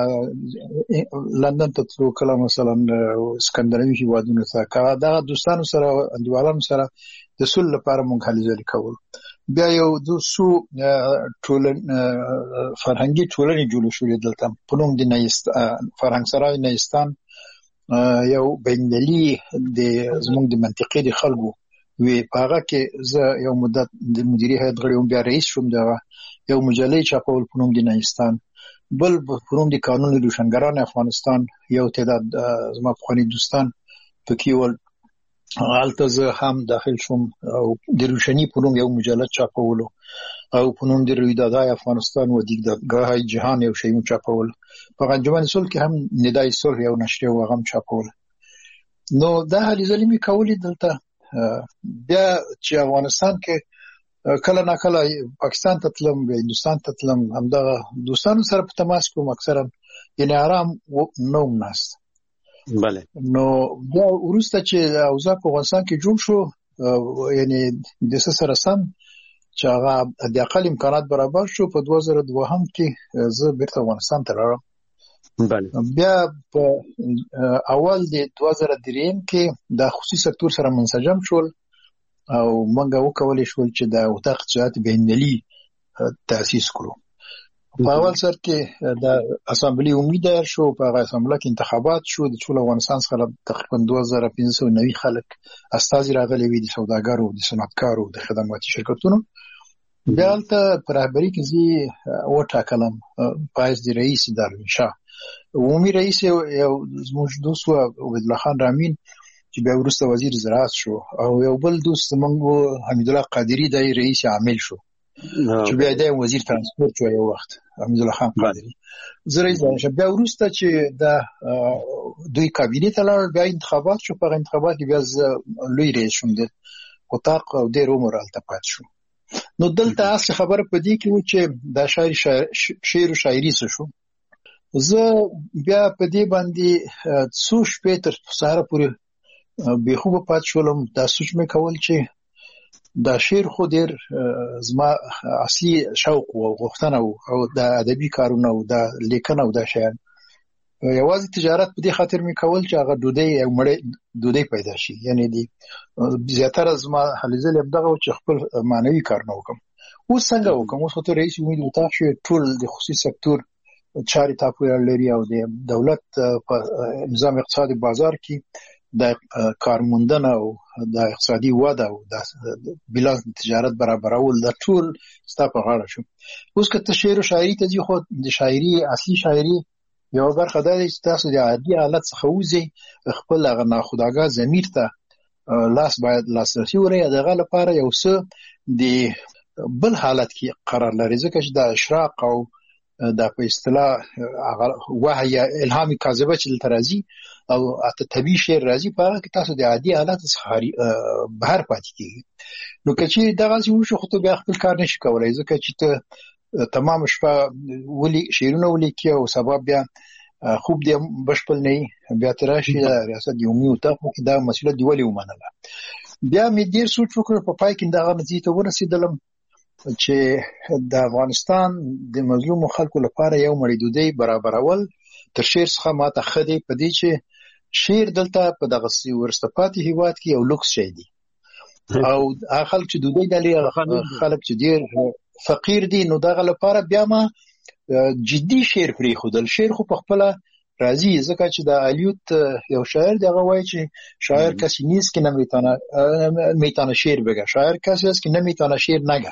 لندن ته تلو، کله مثلا اسکندناوي هیوادونو ته، کله دغه دوستانو سره انډیوالانو سره د صلح لپاره مونږ هلې ځلې کول. بیا یو د سو ټولن فرهنګي ټولنې جوړ شوې دلته په نوم د فرهنګ سرای نیستان، یو بینالمللي د زموږ د منطقې د خلکو وی هغه کې زه یو مدت د مدیري هیئت غړی وم، بیا رئیس شوم. دغه یو مجله چاپول په نوم د نیستان، بل په نوم د قانون روشنګران افغانستان یو تعداد زما پخواني دوستان پکې ول. هلته زه هم داخل شوم او د روشنی په نوم یو مجله چاپولو او په نوم د رویدادهای افغانستان و دیدگاه جهان یو شی چاپول. په انجمن صلح کې هم ندای صلح یو نشریه و هغه چاپول. نو دا هلې ځلې مې کولې دلته. بیا چې افغانستان کې کله نه کله پاکستان ته تلم، هندستان ته تلم، همدغه دوستانو سره په تماس کوم، اکثرا یعنی آرام نوم ناست. بله. نو بیا وروسته چې اوضاع په افغانستان کې جوړ شو، یعنی د سره سم چې هغه د اقل امکانات برابر شو، په 2002 کې زه بیرته افغانستان ته راغلم. بیا په اول د 2003 کې د خصوصي سکتور سره منسجم شول او موږ وکولای شو چې د اتاق اقتصاد بین‌المللي تاسیس کړو. په اول سر کې د اسامبلی امید شو، په اسامبلی کې انتخابات شو، د ټول افغانستان څخه تقریبا 2590 خلک استازي راغلي وي، د سوداګرو، د صنعتکارو، د خدماتي شرکتونو. بیا هلته په رهبري کې زه وټاکلم پایز د رئیس دارالمین شاه. عمومي رئیس یو زموږ دوست عبید الله خان رامین چې بیا وروسته وزیر زراعت شو، او یو بل دوست زموږ حمید الله قادری د رئیس عامل شو چې بیا د وزیر ترانسپورت شو یو وخت حمید الله خان قادری. زه رئیس شو. بیا وروسته چې د دوی کابینه ته لاړ، بیا انتخابات شو. په انتخابات کې بیا لوی رئیس شوم د اتاق او د رومر التپات شو. نو دلته اصل خبره په دې کې و چې د شعر او شاعري څه شو. زه بیا په دې باندې څو شپې تر سهار پورې بې خوبه پاتې شولم. دا سوچ مې کول چې دا شعر خو ډېر زما اصلي شوق او غوښتنه او د ادبي کارونه او د لیکنه او د شعر یوازې تجارت په دې خاطر مې کول چې هغه ډوډۍ پیدا شي. یعنی دی زیاتره زما هلې ځلې دغه چې خپل معنوي کارونه وکم. اوس څنګه وکم؟ اوس خو رئیس امید اتاق شو، ټول د خصوصي سکتور چارې تاپو لري او د دولت په نظام اقتصادي بازار کې د کارموندنه او د اقتصادي وده او د بیلانس تجارت برابرول د ټول ستا په غاړه شو. اوس که ته شعر او شاعري ته ځې، خو د شاعري اصلي شاعري یو برخه دا دی چې تاسو د عادي حالت څخه وځئ، خپل هغه ناخودآګاه ضمیر ته باید لاسرسي ولرئ. دغه لپاره یو څه د بل حالت کې قرار لري، ځکه چې د اشراق او دا په اصطلاح وحی یا الهام کاذبه چې دلته راځي او اته طبیعي شعر راځي، په هغه کې تاسو د عادي حالت څخه بهر پاتې کیږي. نو که چې دغسې وشو، خو ته بیا خپل کار نشي کولی، ځکه چې ته تمام شپه شعرونه ولیکي او سبا بیا خوب دې بشپړ نه وي، بیا ته راشي د ریاست عمومي اتاق کې دا مسؤلیت دې ولې ومنله. بیا مې ډېر سوچ وکړ، په پای کې دغه نتیجې ته ورسېدلم چې د افغانستان د مظلومو خلکو لپاره یو مړۍ ډوډۍ برابرول تر شعر څخه ماته ښه دی، په دې چې شعر دلته په دغسې وروسته پاتې هېواد کې یو لوکس شی دی، او هغه خلک چې ډوډۍ نه لري، خلک چې ډېر فقیر دي، نو دغه لپاره بیا ما جدي شعر پرېښودل. شعر خو په خپله راځي، ځکه چې د الیوت یو شاعر دی، هغه وایي چې شاعر کسی نیست که نمیتانه شعر بگه، شاعر کسی است که نمیتانه شعر نگه.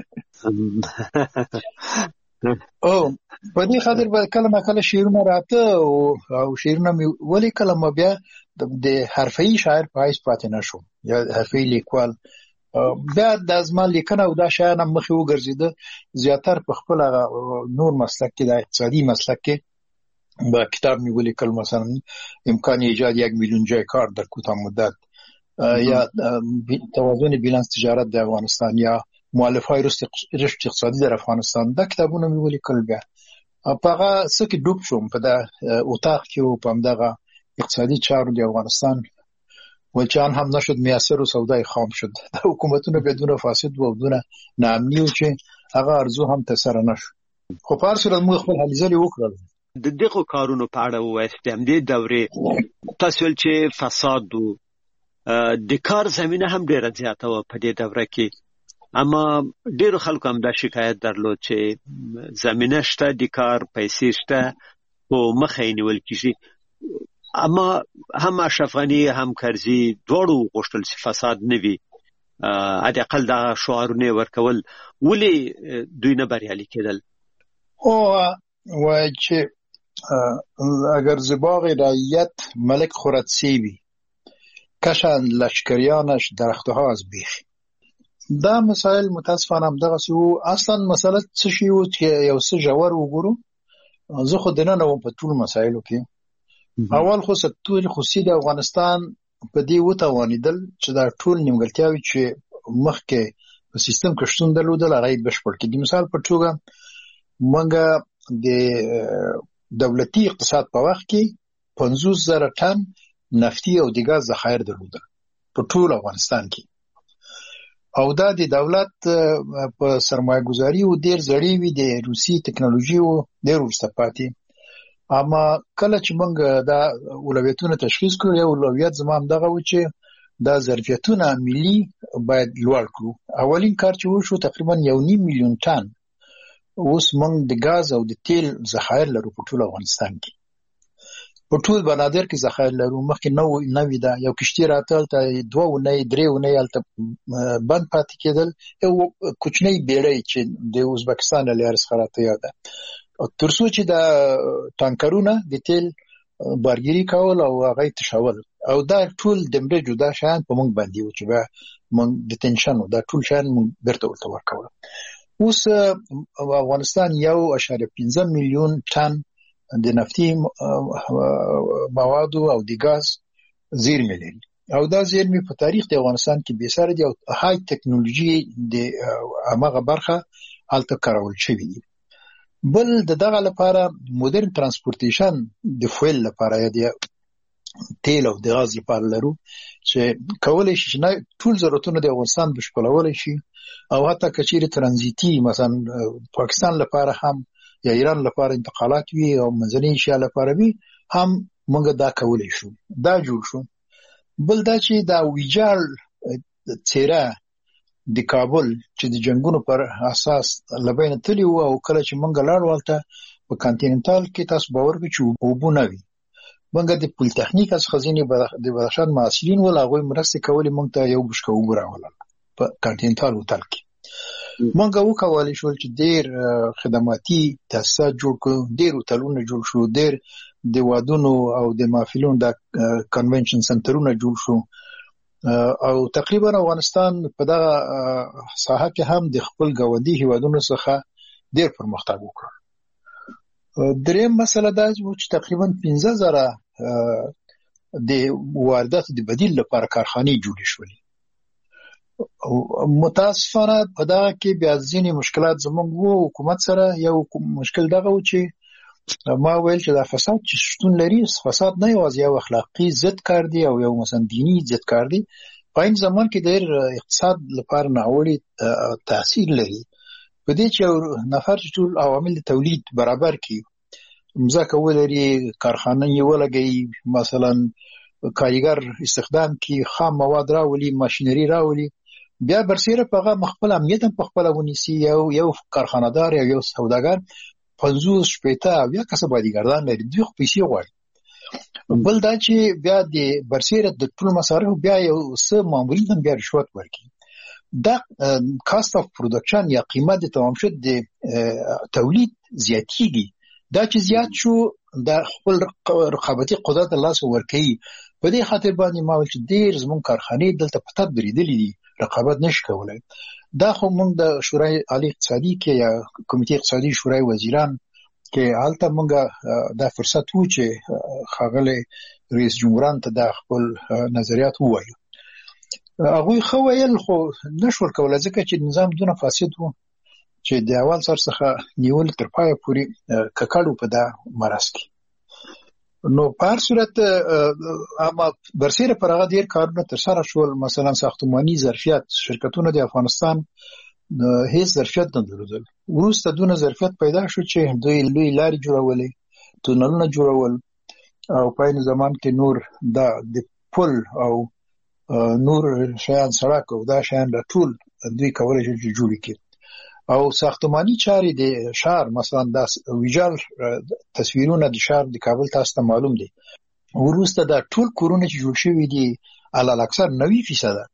او په دې خاطر به کله ما کله شعرونه راته او شعرونه مې ولیکل، ما بیا د حرفه‌ای شاعر په حیث پاتې نه شوم یا حرفه‌ای لیکوال. بیا د زما لیکنه او دا شیان هم مخې وګرځېده، زیاتر په خپل نور مسلک کې، د اقتصادي مسلک کې با کتاب مې ولیکل، مثلا امکان ایجاد 1 میلیون جای کار در کوتاه مدت، یا توازن بیلانس تجارت د افغانستان، یا مؤلفه‌های رشد اقتصادي در افغانستان. دا کتابونه مې ولیکل. بیا په هغه څه کې ډوب شوم، په دا اتاق کې او په همدغه اقتصادي چارو د افغانستان ولچان هم نشد میسر و سودای خام شد. دا حکومتونه بدون فاسد و بدون ناامني و چې هغه ارزو هم تسره نشو. خو په هر صورت موږ خپل هلې ځلې وکړل. د دغو کارونو په اړه ووایاست، د همدې دورې تاسو چې فساد و د کار زمینه هم ډېره زیاته وه په دې دوره کې، اما ډېرو خلکو هم دا شکایت درلود چې زمینه شته، د کار پیسې شته، خو مخه یې نیول کېږي. اما هم اشرف غني هم کرزي دواړو غوښتل چې فساد نه وي، حداقل دغه شعارونه ورکول. ولې دوی نه بریالي کېدل؟ وایي چې اگر زباغ رعیت ملک خورد سیبی کشند لشکریانش درختها از بیخ. دا مسائل متاسفانه هم دغسې وو. اصلا مسله څه شي وو چې یو څه ژور وګورو. زه خو دننه وم په ټولو مسایلو کې. اول خو سکتور خصوصي د افغانستان په دې وتوانېدل چې دا ټول نیمګړتیاوې چې مخکې په سیستم کې شتون درلودل هغه یې بشپړ کړي. د مثال په توګه موږ د دولتي اقتصاد په وخت کې 50,000 ټن نفتي او د ګاز ذخایر درلودل په ټول افغانستان کې، او دا د دولت په سرمایه ګذاري او ډېر زړې وي، د روسي ټکنالوژي او ډېر وروسته پاتې. اما کله چې موږ دا اولویتونه تشخیص کړو یو اولویت زموږ دغه و چې دا ظرفیتونه ملي باید لوړ کړو. اولین کار چې وشو تقریبا 1.5 میلیون ټن اوس موږ د غاز او د تیل ذخایر لرو په ټول افغانستان کې. په ټول بنادر کې ذخایر لرو. مخکې نوې ده یو کشتۍ راته 2 اونۍ 3 اونۍ هلته بند پاتې کېدل. یو کوچنی بیړۍ چې د ازبکستان له لارې څخه راته یاده تر څو چې د ټانکرونه د تیل بارګیری کول او هغه تشول او دا ټول د مړه جدا شان په موږ باندې و چې موږ د تنشن دا ټول شان برته ورکول. اوس افغانستان 1.15 میلیون ټن د نفتي موادو او د غاز زیرمې لري او دا زیرمې په تاریخ د افغانستان کې به سره دی او های ټکنالوژي د هغه برخه الته کارول شوی دی. بل دغه لپاره مدرن ترانسپورتیشن د فویل لپاره دی تیل او د غاز لپاره لرو چې کولای شي نه ټول ضرورتونه د افغانستان بشپړول شي او حتی کچېره ترانزیتي مثلا پاکستان لپاره هم یا ایران لپاره انتقالات وي او منځنۍ ایشیا لپاره وي هم موږ دا کولای شو. دا جوړ شو. بل دا چې دا ویجاړ څیره د کابل چې د جنگونو پر اساس لبین تلی او کله چې موږ لاړو ولته په کانټیننټال کې تاسو باور وکړئ چې وبونه وي موږ د پولیټکنیک از خزینه د بدخشان معاصرین ول هغه مرسته کولې موږ ته یو بشکه وګراول په کانټیننټال هوټل کې. موږ وکولای شو چې ډېر خدماتي تاسیسات جوړ کړو، ډېر هوټلونه جوړ شو، ډېر د وادونو او د محفلونو د کنونشن سنټرونه جوړ شو او تقریبا افغانستان په دغه ساحه کې هم د خپل ګاونډي هیوادونو څخه ډېر پرمختګ وکړ. دریم مسله دا چې تقریبا 15,000 د واردات د بدیل لپاره کارخانې جوړې شولې. متاسفانه په دغه کې بیا ځینې مشکلات زموږ وو حکومت سره. یو مشکل دغه و چې ما ویل چې دا فساد چې شتون لري، فساد نه یوازې یو اخلاقی ضد کار دی او یو مثلا دینی ضد کار دی، په این زمان کې ډېر اقتصاد لپاره ناوړه تاثیر لري. په دې چې نفر چې ټول عوامل د تولید برابر کړي، مځکه ولري، کارخانه یې ولګي، مثلا کارګر استخدام کړي، خام مواد راولي، ماشینری راولي، بیا برسیره په هغه خپل امنیت په خپل ونیسي. یو کارخانه‌دار یا یو سوداګر 50 شپېته بیا کسب بادیګردان لري، دوی خو پیسې غواړي. بل دا چې بیا د برسیره د ټول مصارف بیا یو څه معمولی هم بیا رشوت ورکړي. دا کاست اف پروډکشن یا قیمت د تمام شد د تولید زیاتیږي. دا چې زیات شو د خپل رقابتي قدرت الله سره ورکړي. په دې خاطر باندې ما ول چې ډېر زموږ کارخانې دلته پټ درېدلې دي، رقابت نشي کولای. دا خو موږ د شورای عالی اقتصادي کې یا کمیټې اقتصادي شورای وزیران کې حالت موږ دا فرصت وو چې خاغله رئیس جمهوران ته د خپل نظریات ووایو. هغه خو ویل خو نشور کولای ځکه چې نظام دونه فاسد وو چې د اول سر څخه نیول تر پای پورې ککړو په دا مرز کې. نو په هر صورت اما برسیره پر هغه ډیر کارونه تر سره شول. مثلا ساختماني ظرفیت شرکتونه د افغانستان هیڅ ظرفیت نه درلودل. وروسته دونه ظرفیت پیدا شو چې دوی لوی لارې جوړولې، تونلونه جوړول او په این زمان کې نور د پل او نور شیان سړک او دا شیان ټول دوی کولای شي جوړ کړي. او ساختماني چارې د شهر مثلا د ویجاړ تصویرونه د شهر د کابل تاسو ته معلوم دي. وروسته دا ټول کورونه چې جوړ شوي دي علل اکثر 90%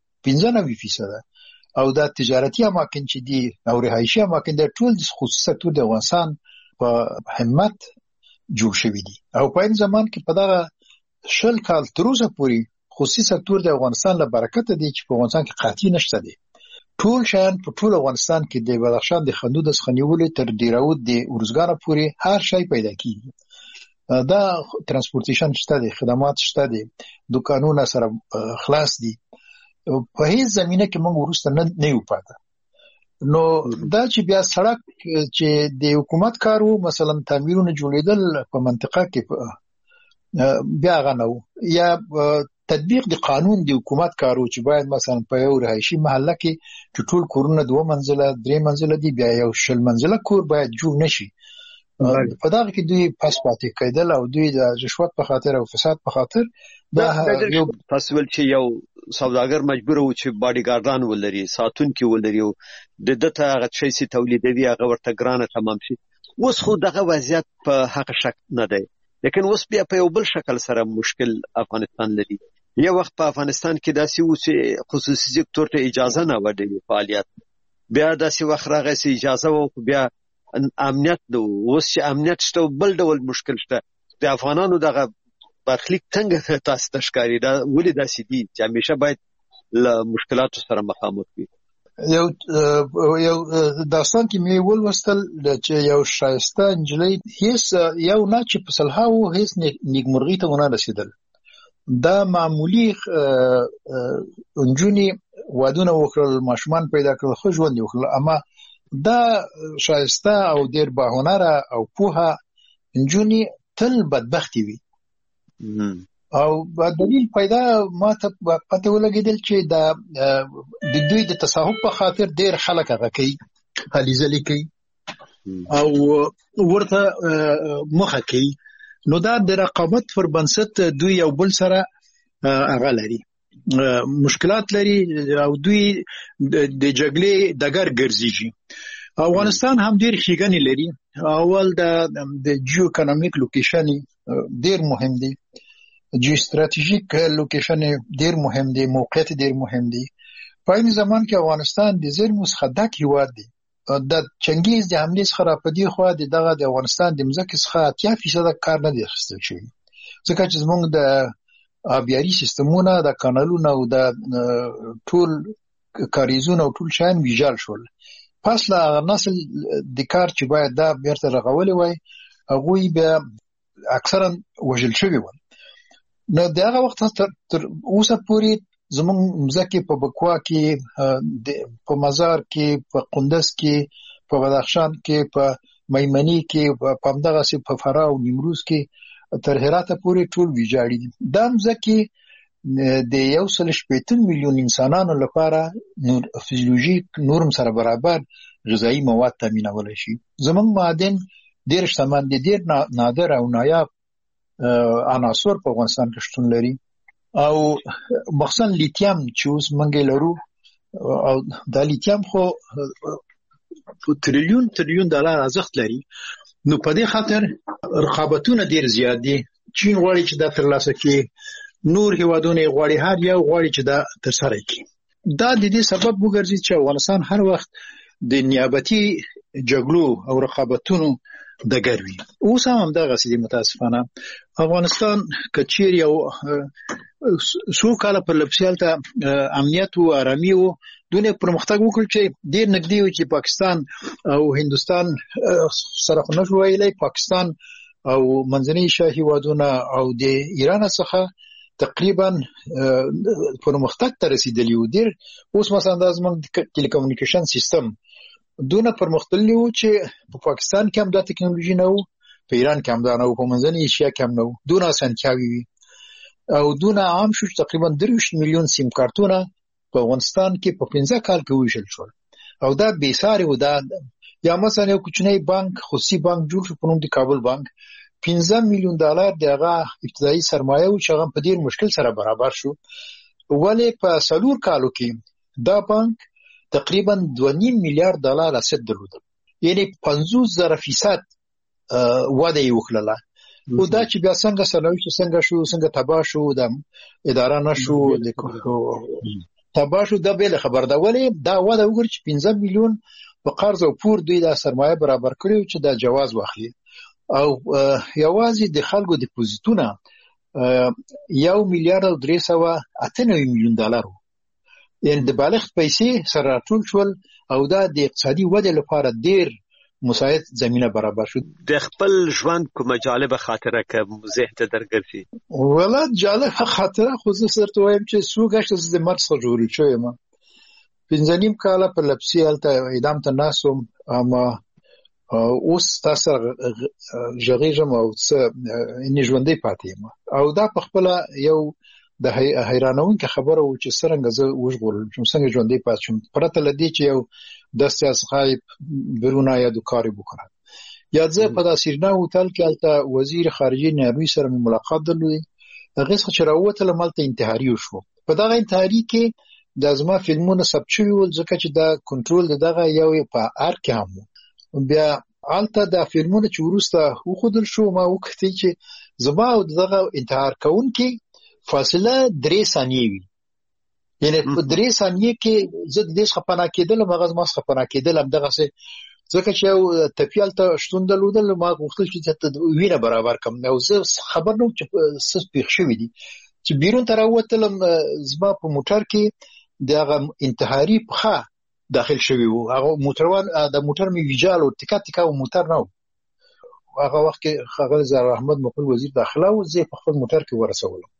95% او دا تجارتي اماکن چې دي او رهایشي اماکن د ټول د خصوصي سکتور د افغانستان په همت جوړ شوي دي. او په این زمان کې په دغه 10 کال تر اوسه پورې خصوصي سکتور د افغانستان له برکت دی چې په افغانستان کې قحطي نشته دی. ټول شان په ټول افغانستان کې د بدخشان د خندود څخه نیولې تر دیراود د ورزګان پورې هر شی پیدا کیږي. دا ترانسپورتیشن شته دي، خدمات شته دي، دکانونه سره خلاص دي. په هیڅ زمينه کې موږ ورسته نه یو پاتې. نو دا چې بیا سړک چې د حکومت کارو مثلا تعمیرونه جوړیدل په منطقه کې بیا غنو یا تطبیق د قانون د حکومت کارو چې باید مثلا په یو رهایشي محله کې ټول کورونه 2 منزله 3 منزله دي، بیا یو 10 منزله کور باید جوړ نشي. په دغه کې دوی پس پاتې کېدل او دوی د رشوت په خاطر او فساد په خاطر دا یو تاسو ول چې یو سوداګر مجبور و چې باډي ګاردان ولري ساتونکي ولري او د دته هغه شي چې تولیدوي هغه ورته ګرانه تمام شي. اوس خو دغه وضعیت په حق شک نه دی، لیکن اوس بیا په یو بل شکل سره مشکل افغانستان لري. یو وخت په افغانستان کې داسې و چې خصوصي سکتور ته اجازه نه ورکړي فعالیت، بیا داسې وخت راغی چې اجازه و بیا امنیت نو. اوس چې امنیت شته بل ډول مشکل شته. د افغانانو دغه برخلیک څنګه تاسو ته ښکاري؟ دا ولې داسې دي چې همیشه باید له مشکلاتو سره مخامخ وي؟ یو داستان کې مې ولوستل چې یو شایسته نجلۍ هیڅ یو نه چې په صلحاو هیڅ نیکمرغي ته ونه رسیدل. دا معمولی انجونی وادونه وکړل، ماشومان پیدا کړل، خو ژوند یې وکړل، اما دا شایسته او ډېر باهنره او پوهه انجونی تل بدبختي وي. او دلیل پیدا ما ته پته ولګېدل چې د دوی د تصاحب په خاطر ډېر خلک هغه کوي، هلې ځلې کوي او ورته مخه کوي. نو دا د رقابت پر بنسټ دوی یو بل سره هغه لري، مشکلات لري او دوی د جګړې ډګر ګرځي. افغانستان هم ډېر ښېګڼې لري. اول د جیو اکونومیک لوکیشن ډېر مهم دی، جیو استراتیژیک لوکیشن ډېر مهم دی، موقعیت ډېر مهم دی. په عین زمان کې افغانستان د زیرمو څخه ډک هېواد دی. د چنګیز د حملې څخه راپدې خوا د افغانستان د مځکې څخه 80% کار نه دی اخیستل شوی، ځکه چې زموږ د آبیاري سیستمونه، د کانالونه او د ټول کاریزونه او ټول شیان ویجال شول. پس له نسل د کار چې باید دا بیرته رغولی وای، هغوی بیا اکثرا وژل شوي ول. نو د هغه وخت تر اوسه پورې زموږ مځکې په بکوا کې، په مزار کې، په قندز کې، په بدخشان کې، په میمنې کې، په همدغسې په فراه او نیمروز کې تر هراته پورې ټول ویجاړي دي. دا مځکې د 1.8 میلیون انسانانو لپاره فزیولوژیک نورم سره برابر غذایی مواد تامینولی شي. زموږ معادن ډېر شتمن دي، ډېر نادر او نایاب عناصر په افغانستان کې شتون لري، او مخصوصا لیتیم چې اوس موږ لرو. او دا لیتیم خو تریلیون ډالر ارزښت لري. نو په دې خاطر رقابتونه ډېر زیات دي. چین غواړي چې دا ترلاسه کړي، نور هیوادونه غواړي، هر یو غواړي چې دا ترسره کړي. دا د دې سبب وګرځي چې افغانستان هر وخت د نیابتي جګړو او رقابتونو ډګر وي. اوس هم همدغسې دي. متاسفانه افغانستان که چیرې یو څو کاله پرلپسې هلته امنیت و، ارامي و، دونه پرمختګ وکړ چې ډېر نږدې و چې پاکستان او هندوستان سره خو نه شو ویلی، پاکستان او منځنۍ ایشیا هیوادونه او د ایران څخه تقریبا پرمختګ ته رسیدلی و. ډېر اوس مثلا دا زموږ ټیلیکومونیکیشن سیستم دونه پرمختللی و چې په پاکستان کې هم دا تکنالوژي نه و، په ایران کې هم دا نه و، په منځنۍ ایشیا کې هم نه و. دونه اسانتیاوې وي او دونه عام شو چې تقریبا 23 میلیون سیم کارتونه په افغانستان کې په 15 کال کې وویشل شول. او دا بې ساري و. دا یا مثلا یو کوچنی بانک، خصوصي بانک جوړ شو په نوم د کابل بانک، 15 میلیون ډالر د هغه ابتدایي سرمایه و چې هغه په ډېر مشکل سره برابر شو. ولې په 4 کالو کې دا بانک تقریبا 2.5 میلیارد ډالر اسید درلودل، یعنی 50,000% وده یې وکړله. او دا چې بیا څنګه سرنوشت څنګه شو، څنګه تباه شو، د اداره نه شو، تباه شو، دا بېله خبر ده. ولې دا وده وکړي چې 15 میلیون په قرض او پور دوی دا سرمایه برابر کړي چې دا جواز واخلي. او یوازې د خلکو ډیپوزیټونه 1 میلیارد او 398 میلیون ډالر وو، یعنې د بالغ پیسې سره راټول شول. او دا د اقتصادي ودې لپاره ډېر مساعد زمینه برابر شو. د خپل ژوند کومه جالبه خاطره که ذهن ته درګرځي؟ ولا جالبه خاطره خو زه درته وایم چې څو کاله زه د مرګ څخه ژغورل شوی یم. 15 کاله پرلپسې هلته اعدام ته ناست وم، اما اوس تاسو سره غږیږم او څه ژوندی پاتې یم. او دا په خپله یو د حیرانونکې خبره و چې څرنګه زه وژغورل شوم، څنګه ژوندی پاتې شوم، پرته له دې چې یو دست از غیب برون آید و کاری بکنم. یا زه په داسیرنا هوټل کې هلته وزیر خارجه نروي سره ملاقات درلودی. هغه څخه چې راووتلم هلته انتحاري وشو. په دغه انتحاري کې د زما فلمونه ثبت شوي ول ځکه چې دا کنټرول دغه یو په ار کې هم بیا هلته د فلمونه چې وروسته وښودل شو ما وکړی چې زما او دغه انتحار کوونکي فاصله 3 ثانیې وي. یعنی په 3 ثانیې کې زه د دې څخه پناه کېدلم هغه زما څخه پناه کېدلم دغسې ځکه چې یو تپي هلته شتون درلودل ما غوښتل چې وینه برابر کړم او زه خبر نه وم چې څه پېښ شوي دي. چې بیرون ته راووتلم زما په موټر کې د هغه انتحاري پښه داخل شوي وو. هغه موټروان د موټر مې ویجال او تکا تکا و موټر نه و. هغه وخت کې ښاغلی زهر احمد مقبل وزیر داخله و زه په خپل موټر کې ورسولم.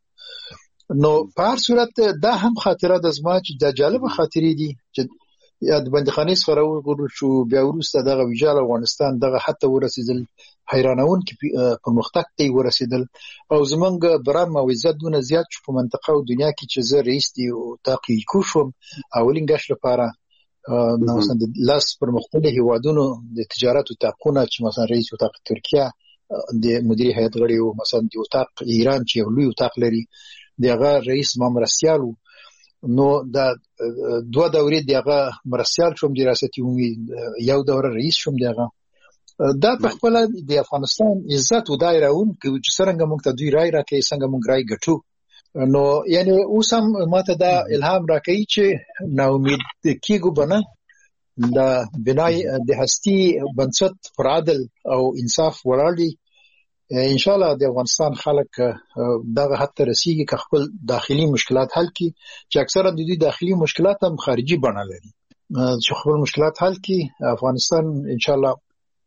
نو په هر صورت دا هم خاطره د زما چې د جالبه خاطرې دي چې د بندیخانې څخه راوغورځول شو بیا وروسته دغه ویجال افغانستان دغه حتی ورسېدل حیرانونکي پرمختګ ته یې ورسېدل او زمونږ بران او عزت دونه زیات شو په منطقه او دنیا کې چې زه رئیس د اتاق ایکو شوم اولین ګشت لپاره. مثلا د لاس پرمختللي هیوادونو د تجارت اتاقونه چې مثلا رئیس اتاق ترکیه د مدیري هیئت غړی و، مثلا د اتاق ایران چې یو لوی اتاق لري دغه رئیس ما مرستیال و. نو دا 2 دورې دغه مرستیال شوم د ریاست عمومي، یو دوره رئیس شوم دغه. دا په خپل د افغانستان عزت و دایرهون چې څنګه موږ ته دوی رای راکړي څنګه موږ رای ګټو. نو یعنی اوس هم ماته دا الهام راکړي چې ناامید کیږو بنه د بنای د هستی بنسټ پر عدل او انصاف ولاړ دي. ان شاء الله د افغانستان خلک دغه حد ته رسیږي که خپل داخلي مشکلات حل کړي چې اکثرا د دوی داخلي مشکلات هم خارجي بڼه لري. چې خپل مشکلات حل کړي افغانستان ان شاء الله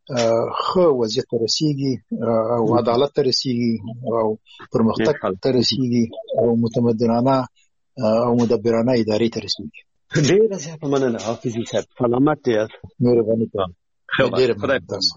ښه وضعیت ته رسیږي او عدالت ته رسیږي او پرمختګ ته رسیږي او متمدنانه او مدبرانه ادارې ته رسیږي. ډېره زیاته مننه حافظي صاحب. سلامت یاست. مهرباني کوم. ډېره مننه تاسو.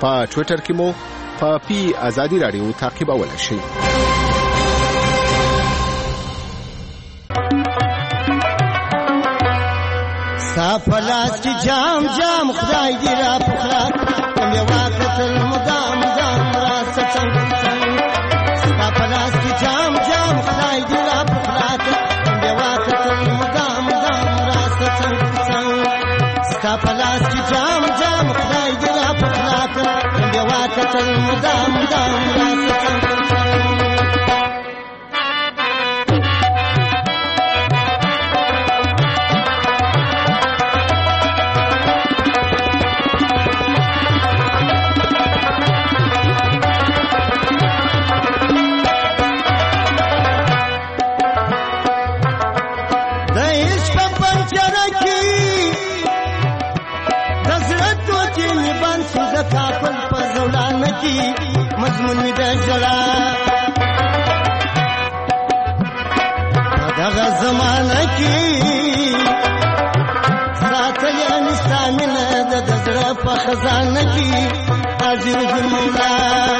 په ټوئیټر کې مو په پی ازادي رادیو تعقیبولای شئ. سافلاس کی جام جام خدای دی را پخلا کمی واقت المدام دام راست چنگ سافلاس کی جام جام خدای دی را پخلا کمی واقت المدام دام راست چنگ سافلاس کی جام جام خدای دی را پخلا کمی واقت المدام دام راست چنگ مضمون می ده جلا دغه زمانه کې ساتل انسانه د زړه په خزانه کې حاضر دی مولا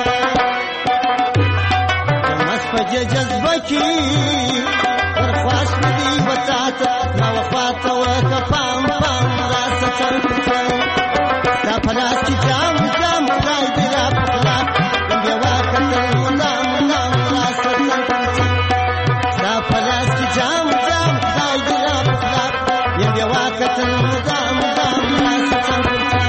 مس په جذبه کې ورخواس دی وتاته ما وفات وکفام پام راس څنګه سپلاس کی جام جام خدای دی را پخلا کمی واقت المدام دام راست چنگ سپلاس کی جام جام خدای دی را پخلا کمی واقت المدام دام راست چنگ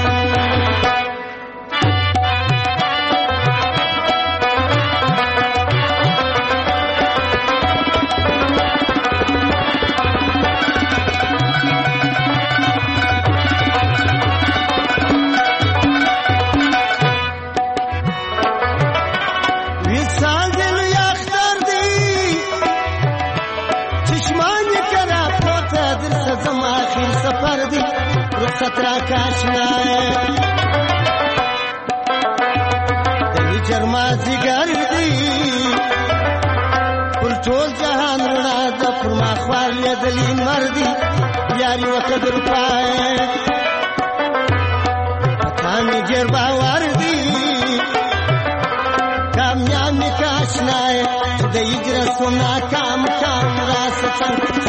سترا کاشنا دلی جرمازی گردی پر ټول جهان رڼا د فرما خوالي دلی مردی یاري وقدر پای پتانه جر باور دی کامیاب نکاشنا د هجرت سنا کام کام راس څنګه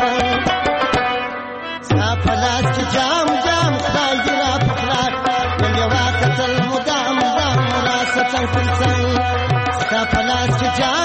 سافلاس کی جام جام خدای دی را پخلا کمی واقت المدام دام راست څنګه سافلاس کی جام